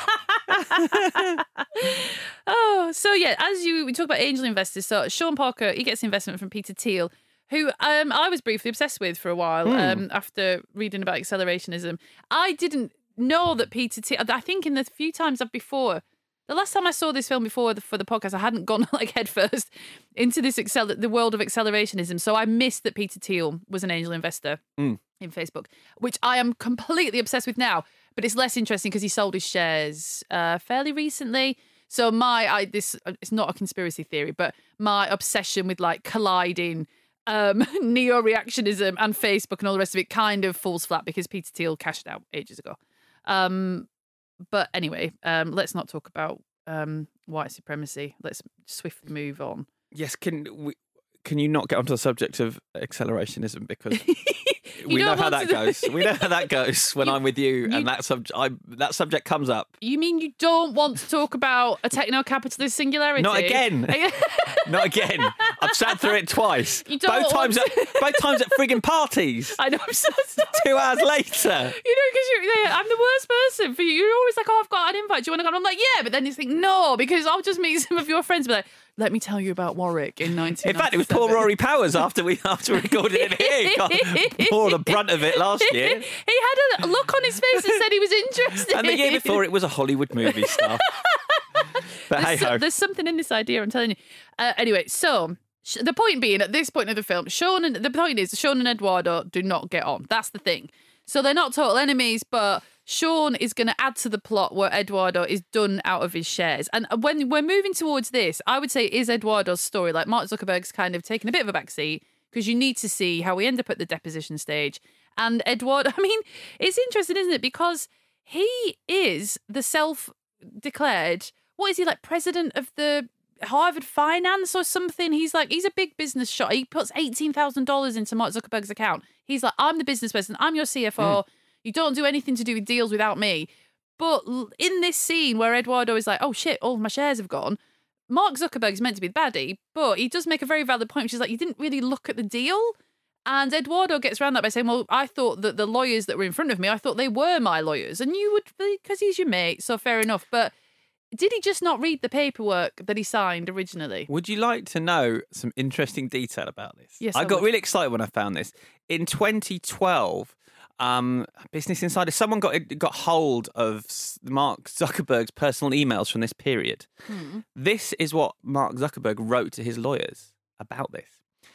Oh, so yeah, we talk about angel investors. So Sean Parker, he gets investment from Peter Thiel, who I was briefly obsessed with for a while after reading about accelerationism. I didn't know that Peter Thiel. I think in the few times the last time I saw this film for the podcast, I hadn't gone like headfirst into this the world of accelerationism. So I missed that Peter Thiel was an angel investor in Facebook, which I am completely obsessed with now. But it's less interesting because he sold his shares fairly recently. So it's not a conspiracy theory, but my obsession with like colliding neo-reactionism and Facebook and all the rest of it kind of falls flat because Peter Thiel cashed out ages ago. But anyway, let's not talk about white supremacy. Let's swiftly move on. Yes, can you not get onto the subject of accelerationism because we know how that goes. We know how that goes when I'm with you and that subject comes up. You mean you don't want to talk about a techno-capitalist singularity? Not again. Not again. I've sat through it twice. Both times at frigging parties. I know, I'm so sorry. 2 hours later. Because I'm the worst person for you. You're always like, I've got an invite. Do you want to come? I'm like, yeah, but then you think, no, because I'll just meet some of your friends. But like, let me tell you about Warwick in 1997. In fact, it was poor Rory Powers after we recorded it here. He bore the brunt of it last year. He had a look on his face that said he was interested. And the year before, it was a Hollywood movie stuff. But hey-ho. There's something in this idea, I'm telling you. Anyway, so the point being, at this point of the film, Sean and Eduardo do not get on. That's the thing. So they're not total enemies, but Sean is going to add to the plot where Eduardo is done out of his shares. And when we're moving towards this, I would say is Eduardo's story. Like Mark Zuckerberg's kind of taken a bit of a backseat because you need to see how we end up at the deposition stage. And Eduardo, I mean, it's interesting, isn't it? Because he is the self-declared, what is he, like president of the Harvard Finance or something? He's a big business shot. He puts $18,000 into Mark Zuckerberg's account. He's like, I'm the business person. I'm your CFO. You don't do anything to do with deals without me. But in this scene where Eduardo is like, oh shit, all of my shares have gone, Mark Zuckerberg is meant to be the baddie, but he does make a very valid point, which is like, you didn't really look at the deal. And Eduardo gets around that by saying, well, I thought that the lawyers that were in front of me, I thought they were my lawyers. And you would, because he's your mate, so fair enough. But did he just not read the paperwork that he signed originally? Would you like to know some interesting detail about this? Yes, I got really excited when I found this. In 2012, Business Insider, someone got hold of Mark Zuckerberg's personal emails from this period. This is what Mark Zuckerberg wrote to his lawyers about this.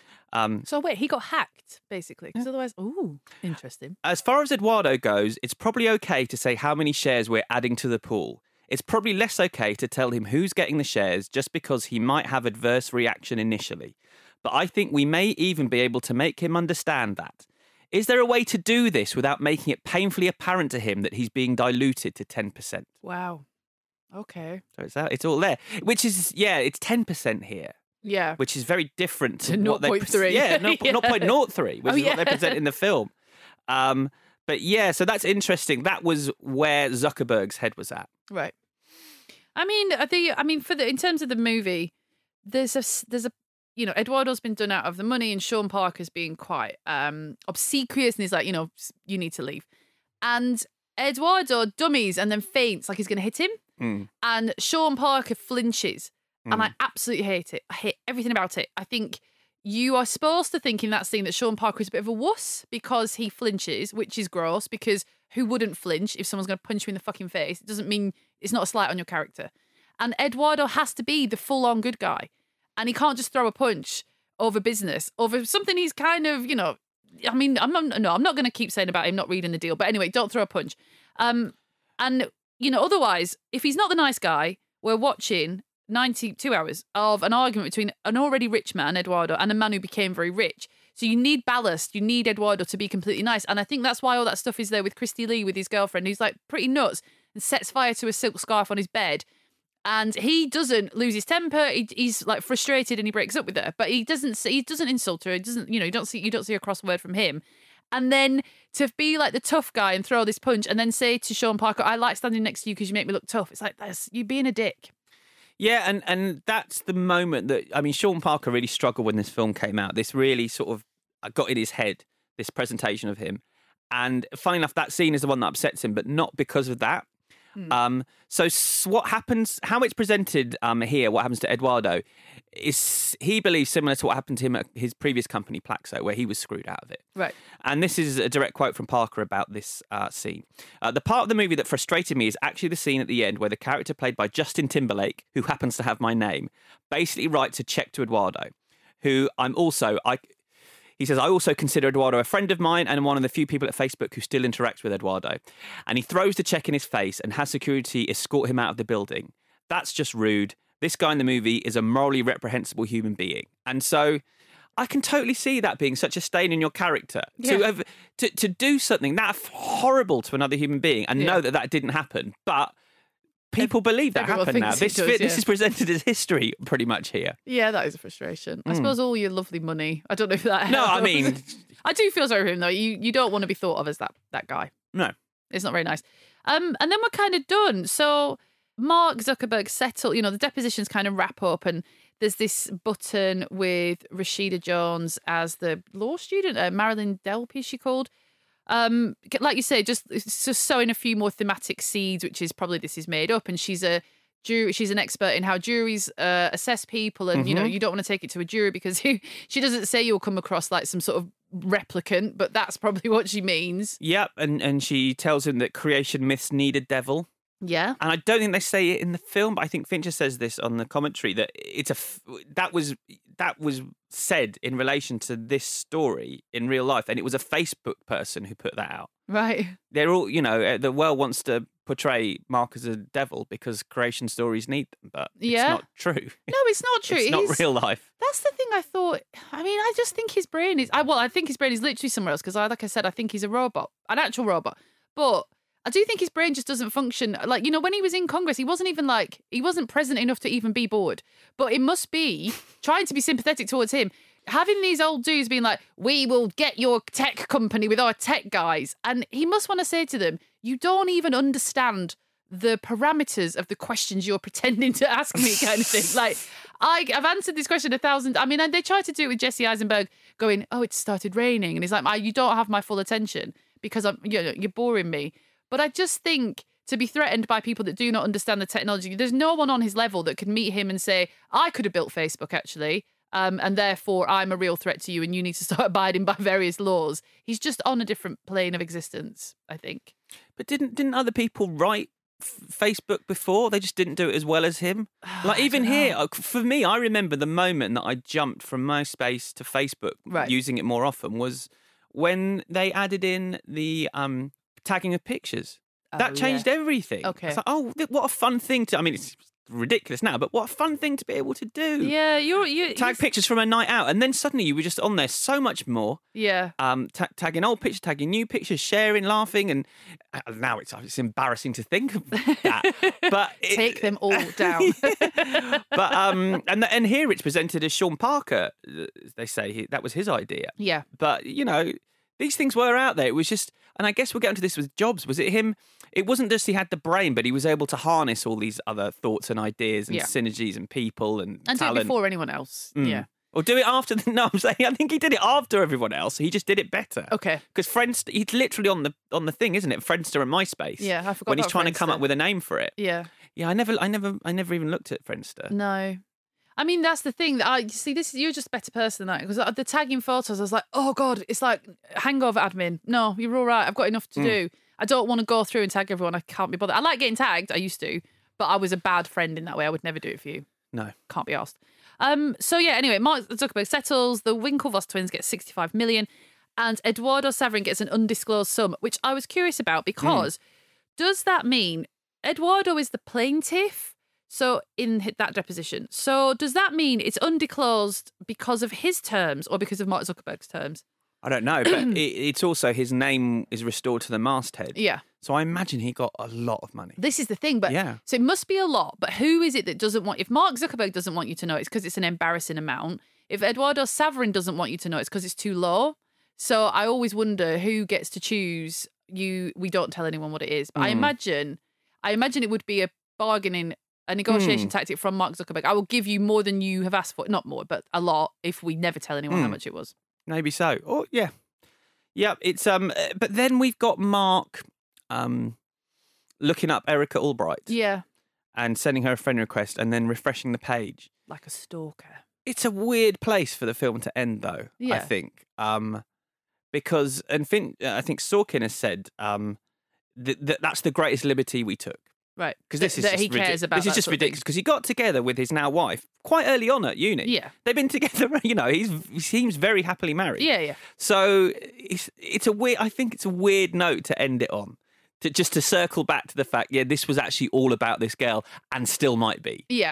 So wait, he got hacked, basically, because otherwise, interesting. As far as Eduardo goes, it's probably okay to say how many shares we're adding to the pool. It's probably less okay to tell him who's getting the shares just because he might have adverse reaction initially. But I think we may even be able to make him understand that. Is there a way to do this without making it painfully apparent to him that he's being diluted to 10%? Wow. Okay. So it's all there. Which is, it's 10% here. Yeah. Which is very different to 0.3. Yeah, 0.03, which is what they present in the film. But yeah, so that's interesting. That was where Zuckerberg's head was at. Right. I mean, in terms of the movie, there's a Eduardo's been done out of the money, and Sean Parker's being quite obsequious, and he's like, you need to leave. And Eduardo dummies and then faints like he's going to hit him, and Sean Parker flinches, and I absolutely hate it. I hate everything about it. I think you are supposed to think in that scene that Sean Parker is a bit of a wuss because he flinches, which is gross, because who wouldn't flinch if someone's going to punch you in the fucking face? It doesn't mean, it's not a slight on your character. And Eduardo has to be the full-on good guy. And he can't just throw a punch over business, over something he's kind of, I'm not going to keep saying about him not reading the deal. But anyway, don't throw a punch. Otherwise, if he's not the nice guy, we're watching 92 hours of an argument between an already rich man, Eduardo, and a man who became very rich. So you need ballast. You need Eduardo to be completely nice. And I think that's why all that stuff is there with Christy Lee, with his girlfriend, who's like pretty nuts and sets fire to a silk scarf on his bed. And he doesn't lose his temper. He's like frustrated and he breaks up with her, but he doesn't insult her. He doesn't, you don't see a cross word from him. And then to be like the tough guy and throw this punch and then say to Sean Parker, I like standing next to you because you make me look tough. It's like, you being a dick. Yeah, and that's the moment that, I mean, Sean Parker really struggled when this film came out. This really sort of got in his head, this presentation of him. And funny enough, that scene is the one that upsets him, but not because of that. So what happens, how it's presented here, what happens to Eduardo, is he believes similar to what happened to him at his previous company, Plaxo, where he was screwed out of it. Right. And this is a direct quote from Parker about this scene. The part of the movie that frustrated me is actually the scene at the end where the character played by Justin Timberlake, who happens to have my name, basically writes a check to Eduardo, who he says, I also consider Eduardo a friend of mine and one of the few people at Facebook who still interacts with Eduardo. And he throws the check in his face and has security escort him out of the building. That's just rude. This guy in the movie is a morally reprehensible human being. And so I can totally see that being such a stain in your character. Yeah. To do something that horrible to another human being and know that didn't happen. But people believe that happened now. This is presented as history pretty much here. Yeah, that is a frustration. I suppose all your lovely money. I don't know if that helps. No, I mean... I do feel sorry for him, though. You don't want to be thought of as that guy. No. It's not very nice. And then we're kind of done. So Mark Zuckerberg settled, the depositions kind of wrap up and there's this button with Rashida Jones as the law student, Marilyn Delpy, is she called? Like you say, just sowing a few more thematic seeds, which is probably this is made up. And she's an expert in how juries assess people, and you don't want to take it to a jury because she doesn't say you'll come across like some sort of replicant, but that's probably what she means. Yep, and she tells him that creation myths need a devil. Yeah, and I don't think they say it in the film, but I think Fincher says this on the commentary that that was said in relation to this story in real life, and it was a Facebook person who put that out. Right. They're all, the world wants to portray Mark as a devil because creation stories need them, but it's not true. No, it's not true. It's not real life. That's the thing I thought. I mean, I just think his brain is. I think his brain is literally somewhere else because, like I said, I think he's a robot, an actual robot, but. I do think his brain just doesn't function. Like, when he was in Congress, he wasn't present enough to even be bored. But it must be trying to be sympathetic towards him. Having these old dudes being like, we will get your tech company with our tech guys. And he must want to say to them, you don't even understand the parameters of the questions you're pretending to ask me kind of thing. Like, I've answered this question 1,000. I mean, and they tried to do it with Jesse Eisenberg going, oh, it started raining. And he's like, you don't have my full attention because you're boring me. But I just think to be threatened by people that do not understand the technology, there's no one on his level that could meet him and say, I could have built Facebook, actually, and therefore I'm a real threat to you and you need to start abiding by various laws. He's just on a different plane of existence, I think. But didn't other people write Facebook before? They just didn't do it as well as him. Like even here, for me, I remember the moment that I jumped from MySpace to Facebook, using it more often, was when they added in the... tagging of pictures. That changed everything. Okay. It's like, what a fun thing to... I mean, it's ridiculous now, but what a fun thing to be able to do. Yeah, you tag pictures from a night out, and then suddenly you were just on there so much more. Yeah. Tagging old pictures, tagging new pictures, sharing, laughing, and now it's embarrassing to think of that. But take them all down. But and here it's presented as Sean Parker. They say that was his idea. Yeah. But these things were out there. It was just, and I guess we'll get into this with Jobs. Was it him? It wasn't just he had the brain, but he was able to harness all these other thoughts and ideas and synergies and people and talent. Do it before anyone else. Yeah. Or do it after. No, I'm saying I think he did it after everyone else. He just did it better. Okay. Because Friendster, he's literally on the thing, isn't it? Friendster and MySpace. Yeah, I forgot when he's about trying Friendster. to come up with a name for it. Yeah. Yeah, I never even looked at Friendster. No. I mean, that's the thing. You're just a better person than that. Because the tagging photos, I was like, oh, God, it's like hangover admin. No, you're all right. I've got enough to do. I don't want to go through and tag everyone. I can't be bothered. I like getting tagged. I used to. But I was a bad friend in that way. I would never do it for you. No. Can't be asked. So, yeah, anyway, Mark Zuckerberg settles. The Winklevoss twins get $65 million. And Eduardo Saverin gets an undisclosed sum, which I was curious about because does that mean Eduardo is the plaintiff? So in that deposition. So does that mean it's undisclosed because of his terms or because of Mark Zuckerberg's terms? I don't know, but it's also his name is restored to the masthead. Yeah. So I imagine he got a lot of money. This is the thing, but so it must be a lot. But who is it that doesn't want? If Mark Zuckerberg doesn't want you to know, it's because it's an embarrassing amount. If Eduardo Saverin doesn't want you to know, it's because it's too low. So I always wonder who gets to choose. We don't tell anyone what it is. But I imagine it would be a negotiation tactic from Mark Zuckerberg. I will give you more than you have asked for, not more, but a lot. If we never tell anyone how much it was. Maybe so. Oh, yeah. Yeah, it's but then we've got Mark looking up Erica Albright. Yeah. And sending her a friend request and then refreshing the page. Like a stalker. It's a weird place for the film to end, though, I think. Because I think Sorkin has said that's the greatest liberty we took. Right. Because this is that just he cares about. This is just ridiculous. Because he got together with his now wife quite early on at uni. Yeah. They've been together. He seems very happily married. Yeah, yeah. So it's a weird. I think it's a weird note to end it on. Just to circle back to the fact, this was actually all about this girl, and still might be. Yeah.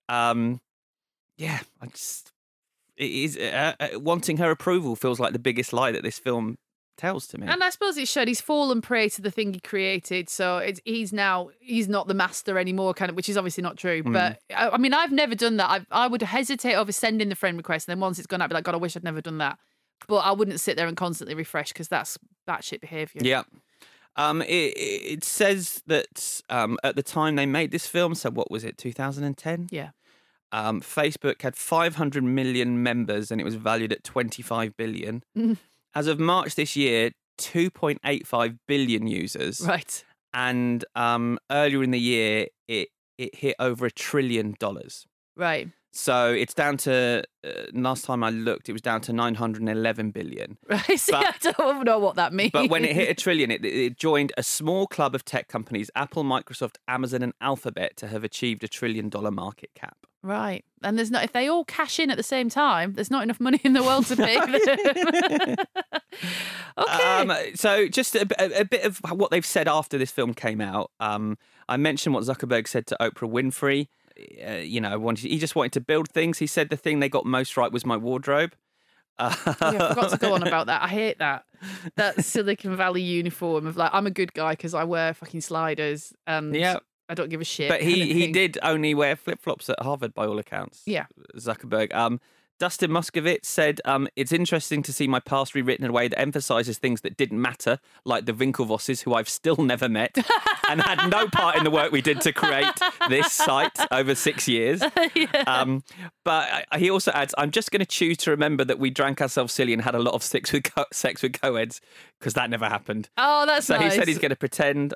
It is wanting her approval feels like the biggest lie that this film tells to me. And I suppose it showed he's fallen prey to the thing he created. So he's not the master anymore, which is obviously not true. But I mean, I've never done that. I would hesitate over sending the friend request, and then once it's gone out, I'd be like, God, I wish I'd never done that. But I wouldn't sit there and constantly refresh because that's batshit behaviour. Yeah. It says that at the time they made this film, so what was it, 2010? Yeah. Facebook had 500 million members and it was valued at 25 billion. As of March this year, 2.85 billion users. Right. And earlier in the year, it hit over $1 trillion. Right. So it's down to, last time I looked, it was down to 911 billion. Right, see, I don't know what that means. But when it hit $1 trillion, it joined a small club of tech companies, Apple, Microsoft, Amazon and Alphabet, to have achieved $1 trillion market cap. Right. And if they all cash in at the same time, there's not enough money in the world to pay them. Okay. So just a bit of what they've said after this film came out. I mentioned what Zuckerberg said to Oprah Winfrey. He just wanted to build things. He said the thing they got most right was my wardrobe. I forgot to go on about that. I hate that Silicon Valley uniform of like, I'm a good guy because I wear fucking sliders and I don't give a shit. But he did only wear flip-flops at Harvard by all accounts. Yeah. Zuckerberg. Dustin Moskovitz said, it's interesting to see my past rewritten in a way that emphasises things that didn't matter, like the Winklevosses, who I've still never met and had no part in the work we did to create this site over 6 years. Yeah. But he also adds, I'm just going to choose to remember that we drank ourselves silly and had a lot of sex with co-eds, because that never happened. Oh, that's nice. So he said he's going to pretend.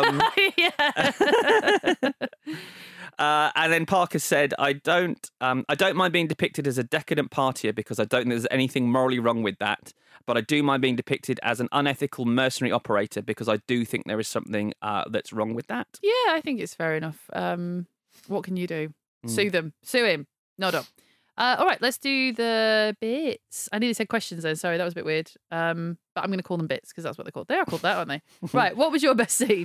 And then Parker said, I don't mind being depicted as a decadent partier because I don't think there's anything morally wrong with that. But I do mind being depicted as an unethical mercenary operator because I do think there is something that's wrong with that. Yeah, I think it's fair enough. What can you do? Sue them. Sue him. No, don't. All right, let's do the bits. I nearly said questions then. Sorry, that was a bit weird. But I'm going to call them bits because that's what they're called. They are called that, aren't they? Right, what was your best scene?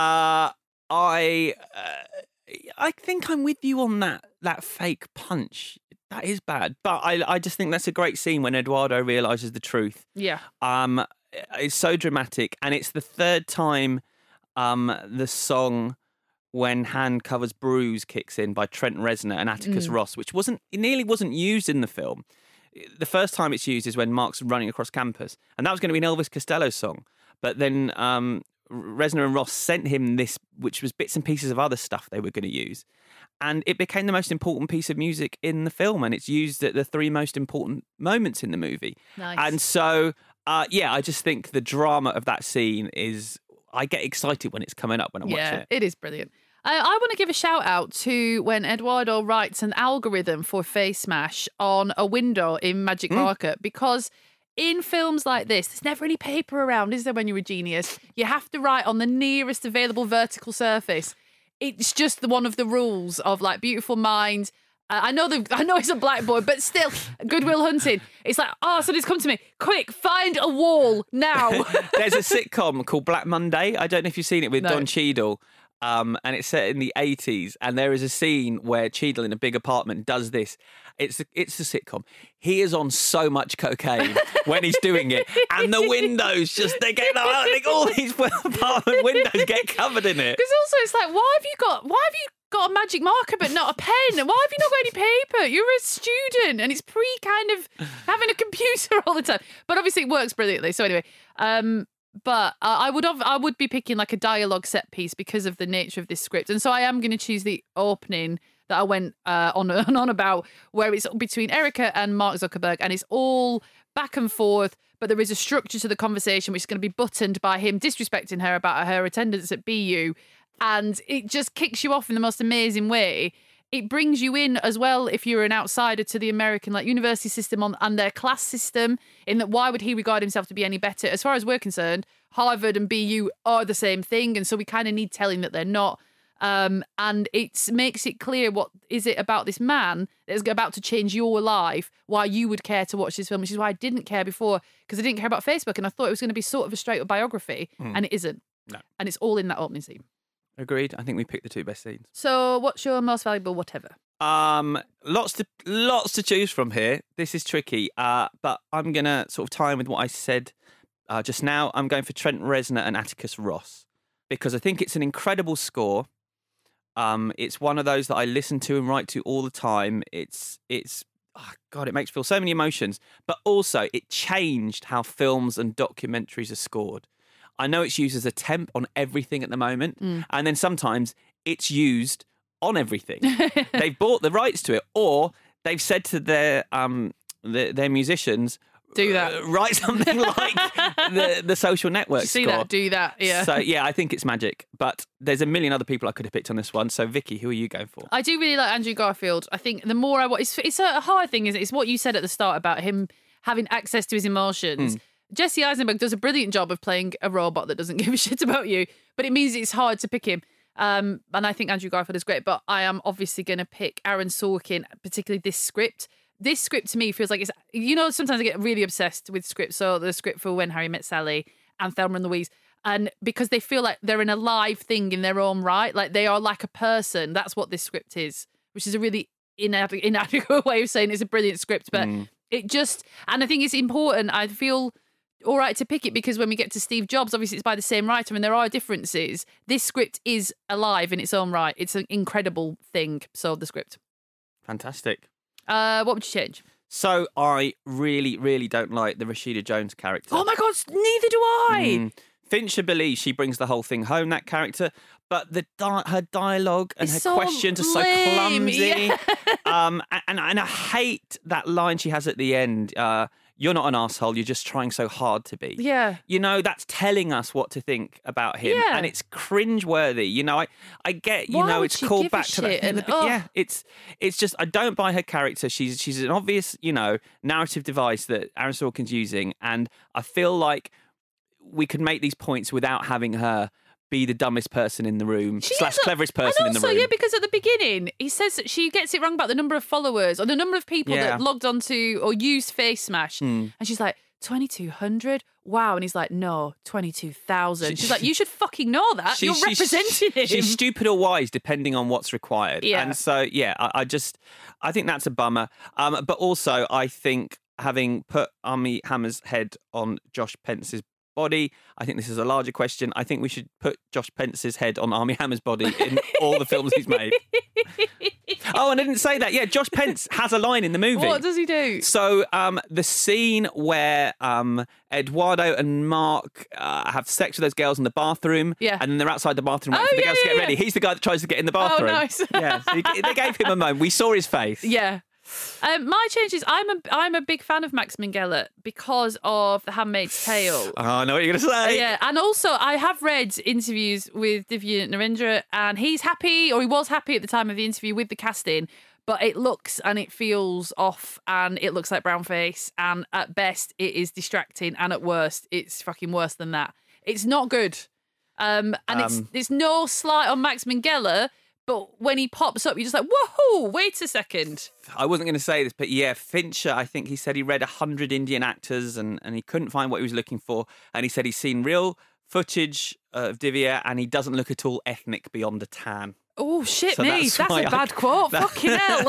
I think I'm with you on that fake punch. That is bad. But I just think that's a great scene when Eduardo realises the truth. Yeah. It's so dramatic. And it's the third time the song When Hand Covers Bruise kicks in by Trent Reznor and Atticus Ross, which nearly wasn't used in the film. The first time it's used is when Mark's running across campus. And that was going to be an Elvis Costello song. But then Reznor and Ross sent him this, which was bits and pieces of other stuff they were going to use. And it became the most important piece of music in the film. And it's used at the 3 most important moments in the movie. Nice. And so, I just think the drama of that scene is, I get excited when it's coming up when I watch it. It is brilliant. I want to give a shout out to when Eduardo writes an algorithm for Face Smash on a window in Magic Market, because in films like this, there's never any paper around, is there, when you're a genius? You have to write on the nearest available vertical surface. It's just one of the rules of like Beautiful Mind. I know it's a blackboard, but still, Good Will Hunting. It's like, somebody's come to me. Quick, find a wall now. There's a sitcom called Black Monday. I don't know if you've seen it with Don Cheadle. and it's set in the 80s, and there is a scene where Cheadle in a big apartment does this. It's a sitcom. He is on so much cocaine when he's doing it, and the windows they get out. Like all these apartment windows get covered in it. Because also it's like, why have you got a magic marker but not a pen? And why have you not got any paper? You're a student, and it's kind of having a computer all the time. But obviously it works brilliantly. So anyway, but I would be picking like a dialogue set piece because of the nature of this script, and so I am going to choose the opening that I went on about, where it's between Erica and Mark Zuckerberg, and it's all back and forth, but there is a structure to the conversation which is going to be buttoned by him disrespecting her about her attendance at BU, and it just kicks you off in the most amazing way. It brings you in as well if you're an outsider to the American university system and their class system, in that why would he regard himself to be any better? As far as we're concerned, Harvard and BU are the same thing, and so we kind of need telling that they're not. And it makes it clear what is it about this man that is about to change your life, why you would care to watch this film, which is why I didn't care before, because I didn't care about Facebook, and I thought it was going to be sort of a straight up biography, and it isn't. No. And it's all in that opening scene. Agreed. I think we picked the two best scenes. So what's your most valuable whatever? Lots to choose from here. This is tricky, but I'm going to sort of tie in with what I said just now. I'm going for Trent Reznor and Atticus Ross, because I think it's an incredible score. It's one of those that I listen to and write to all the time. It's oh God, it makes me feel so many emotions, but also it changed how films and documentaries are scored. I know it's used as a temp on everything at the moment, and then sometimes it's used on everything. They've bought the rights to it, or they've said to their musicians, do that. Write something like the Social Network See score. that, do that, yeah. So, yeah, I think it's magic. But there's a million other people I could have picked on this one. So, Vicky, who are you going for? I do really like Andrew Garfield. I think the more I watch... It's a hard thing, isn't it? It's what you said at the start about him having access to his emotions. Jesse Eisenberg does a brilliant job of playing a robot that doesn't give a shit about you, but it means it's hard to pick him. And I think Andrew Garfield is great, but I am obviously going to pick Aaron Sorkin, particularly this script. This script to me feels like it's, sometimes I get really obsessed with scripts. So the script for When Harry Met Sally and Thelma and Louise. And because they feel like they're an alive thing in their own right, like they are like a person. That's what this script is, which is a really inadequate way of saying it's a brilliant script. But it just, and I think it's important. I feel all right to pick it because when we get to Steve Jobs, obviously it's by the same writer and there are differences. This script is alive in its own right. It's an incredible thing. So the script. Fantastic. What would you change? So I really, really don't like the Rashida Jones character. Oh my God, neither do I. Fincher believes she brings the whole thing home, that character, but her dialogue and her questions are so clumsy. Yeah. And I hate that line she has at the end. You're not an arsehole, you're just trying so hard to be. Yeah. That's telling us what to think about him. Yeah. And it's cringeworthy. I get, Why it's called back to that. Yeah, it's just, I don't buy her character. She's an obvious, narrative device that Aaron Sorkin's using. And I feel like we could make these points without having her be the dumbest person in the room / cleverest person in the room. Yeah, because at the beginning, he says that she gets it wrong about the number of followers or the number of people that logged onto or used Face Smash. And she's like, 2,200? Wow. And he's like, no, 22,000. She's like, you should fucking know that. You're representing him. She's stupid or wise, depending on what's required. Yeah. And so, I think that's a bummer. But also, I think having put Armie Hammer's head on Josh Pence's body, I think this is a larger question. I think we should put Josh Pence's head on Armie Hammer's body in all the films he's made. Oh, and I didn't say that. Yeah, Josh Pence has a line in the movie. What does he do? So the scene where Eduardo and Mark have sex with those girls in the bathroom, and then they're outside the bathroom waiting for the girls to get ready. He's the guy that tries to get in the bathroom. Oh, nice. Yeah, so they gave him a moment. We saw his face. Yeah. My change is I'm a big fan of Max Minghella because of The Handmaid's Tale. Oh, I know what you're going to say. Yeah, and also I have read interviews with Divya Narendra and he's happy, or he was happy at the time of the interview with the casting, but it looks and it feels off and it looks like brownface, and at best it is distracting and at worst it's fucking worse than that. It's not good. And it's no slight on Max Minghella, but when he pops up, you're just like, whoa, wait a second. I wasn't going to say this, but yeah, Fincher, I think he said he read 100 Indian actors and he couldn't find what he was looking for. And he said he's seen real footage of Divier, and he doesn't look at all ethnic beyond a tan. Oh, shit So me. That's a bad quote. Fucking hell.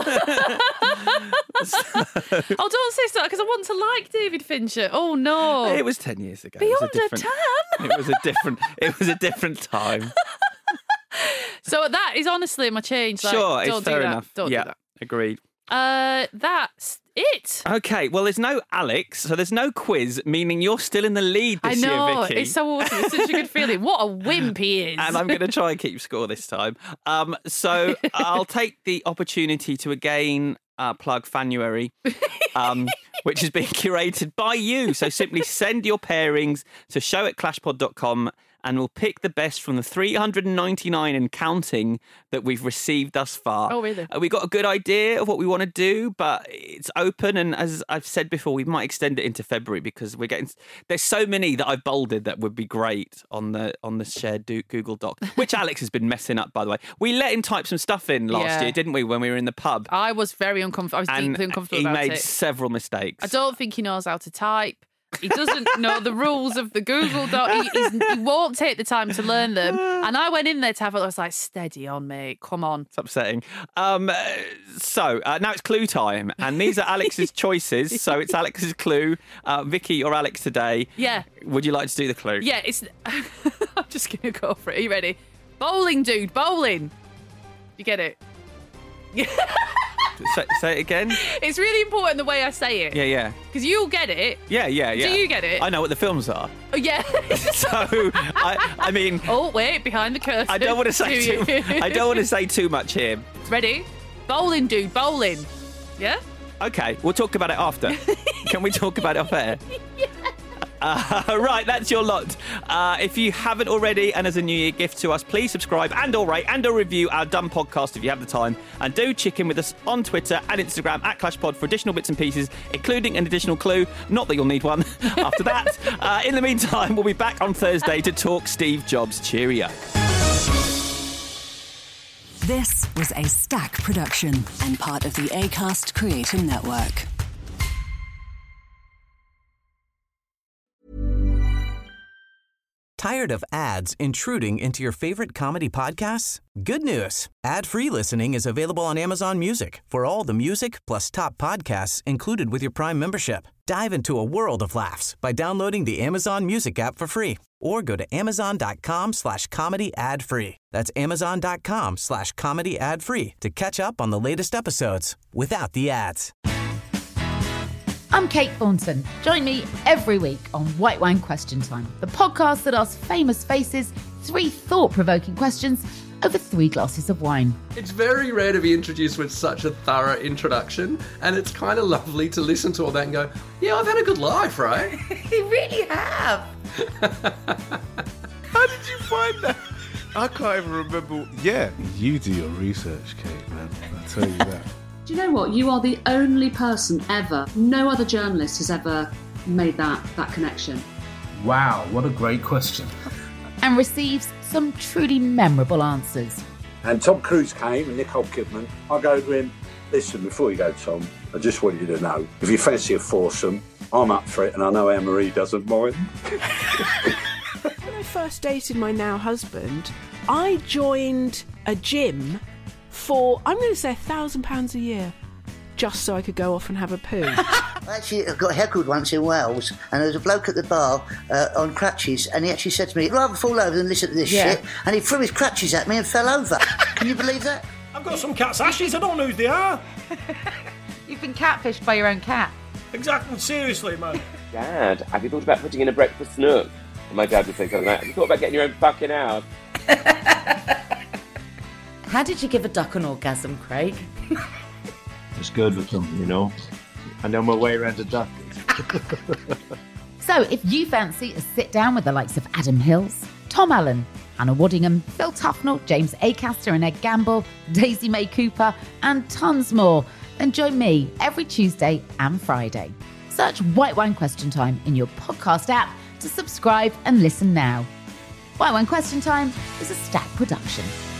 Oh, don't say so, because I want to like David Fincher. Oh, no. It was 10 years ago. Beyond it was a tan? It was a different time. So that is honestly my change. Like, Sure, it's don't fair do that. enough. Don't do that. Agreed. That's it. Okay, well, there's no Alex, so there's no quiz, meaning you're still in the lead I this know. year, Vicky. It's so awesome. It's such a good feeling. What a wimp he is. And I'm going to try and keep score this time. So I'll take the opportunity to again plug Fanuary, which is being curated by you. So simply send your pairings to show@clashpod.com and we'll pick the best from the 399 and counting that we've received thus far. Oh, really? We've got a good idea of what we want to do, but it's open. And as I've said before, we might extend it into February because there's so many that I've bolded that would be great on the shared Google Doc, which Alex has been messing up, by the way. We let him type some stuff in last year, didn't we, when we were in the pub? I was very uncomfortable. I was deeply uncomfortable about it. He made several mistakes. I don't think he knows how to type. He doesn't know the rules of the Google Doc. He won't take the time to learn them. And I went in there to have it. I was like, steady on, mate. Come on. It's upsetting. So now it's clue time. And these are Alex's choices. So it's Alex's clue. Vicky or Alex today. Yeah. Would you like to do the clue? Yeah, I'm just going to go for it. Are you ready? Bowling, dude. Bowling. You get it? Say it again. It's really important the way I say it. Yeah. Because you'll get it. Yeah. Do you get it? I know what the films are. Oh, yeah. So I mean. Oh wait, behind the curtain. I don't want to say too much here. Ready? Bowling, dude. Bowling. Yeah. Okay, we'll talk about it after. Can we talk about it off air? Yeah. Right, that's your lot. If you haven't already, and as a New Year gift to us, please subscribe and or rate and or review our dumb podcast if you have the time. And do check in with us on Twitter and Instagram @ClashPod for additional bits and pieces, including an additional clue. Not that you'll need one after that. In the meantime, we'll be back on Thursday to talk Steve Jobs. Cheerio. This was a Stack production and part of the Acast Creator Network. Tired of ads intruding into your favorite comedy podcasts? Good news. Ad-free listening is available on Amazon Music for all the music plus top podcasts included with your Prime membership. Dive into a world of laughs by downloading the Amazon Music app for free or go to amazon.com/comedy ad-free. That's amazon.com/comedy ad-free to catch up on the latest episodes without the ads. I'm Kate Thornton. Join me every week on White Wine Question Time, the podcast that asks famous faces 3 thought-provoking questions over 3 glasses of wine. It's very rare to be introduced with such a thorough introduction, and it's kind of lovely to listen to all that and go, yeah, I've had a good life, right? You really have. How did you find that? I can't even remember. Yeah, you do your research, Kate, man. I'll tell you that. Do you know what? You are the only person ever, no other journalist has ever made that connection. Wow, what a great question. And receives some truly memorable answers. And Tom Cruise came and Nicole Kidman. I go to him, listen, before you go, Tom, I just want you to know, if you fancy a foursome, I'm up for it and I know Anne-Marie doesn't mind. When I first dated my now husband, I joined a gym for, I'm going to say £1,000 a year, just so I could go off and have a poo. Actually, I got heckled once in Wales, and there was a bloke at the bar on crutches, and he actually said to me, I'd rather fall over than listen to this shit, and he threw his crutches at me and fell over. Can you believe that? I've got some cat's ashes, I don't know who they are. You've been catfished by your own cat. Exactly, seriously, man. Dad, have you thought about putting in a breakfast nook? And my dad would say something like, have you thought about getting your own fucking house? How did you give a duck an orgasm, Craig? It's good with them, you know. I know my way around a duck. So, if you fancy a sit down with the likes of Adam Hills, Tom Allen, Hannah Waddingham, Phil Tufnell, James Acaster and Ed Gamble, Daisy May Cooper, and tons more, then join me every Tuesday and Friday. Search White Wine Question Time in your podcast app to subscribe and listen now. White Wine Question Time is a Stack production.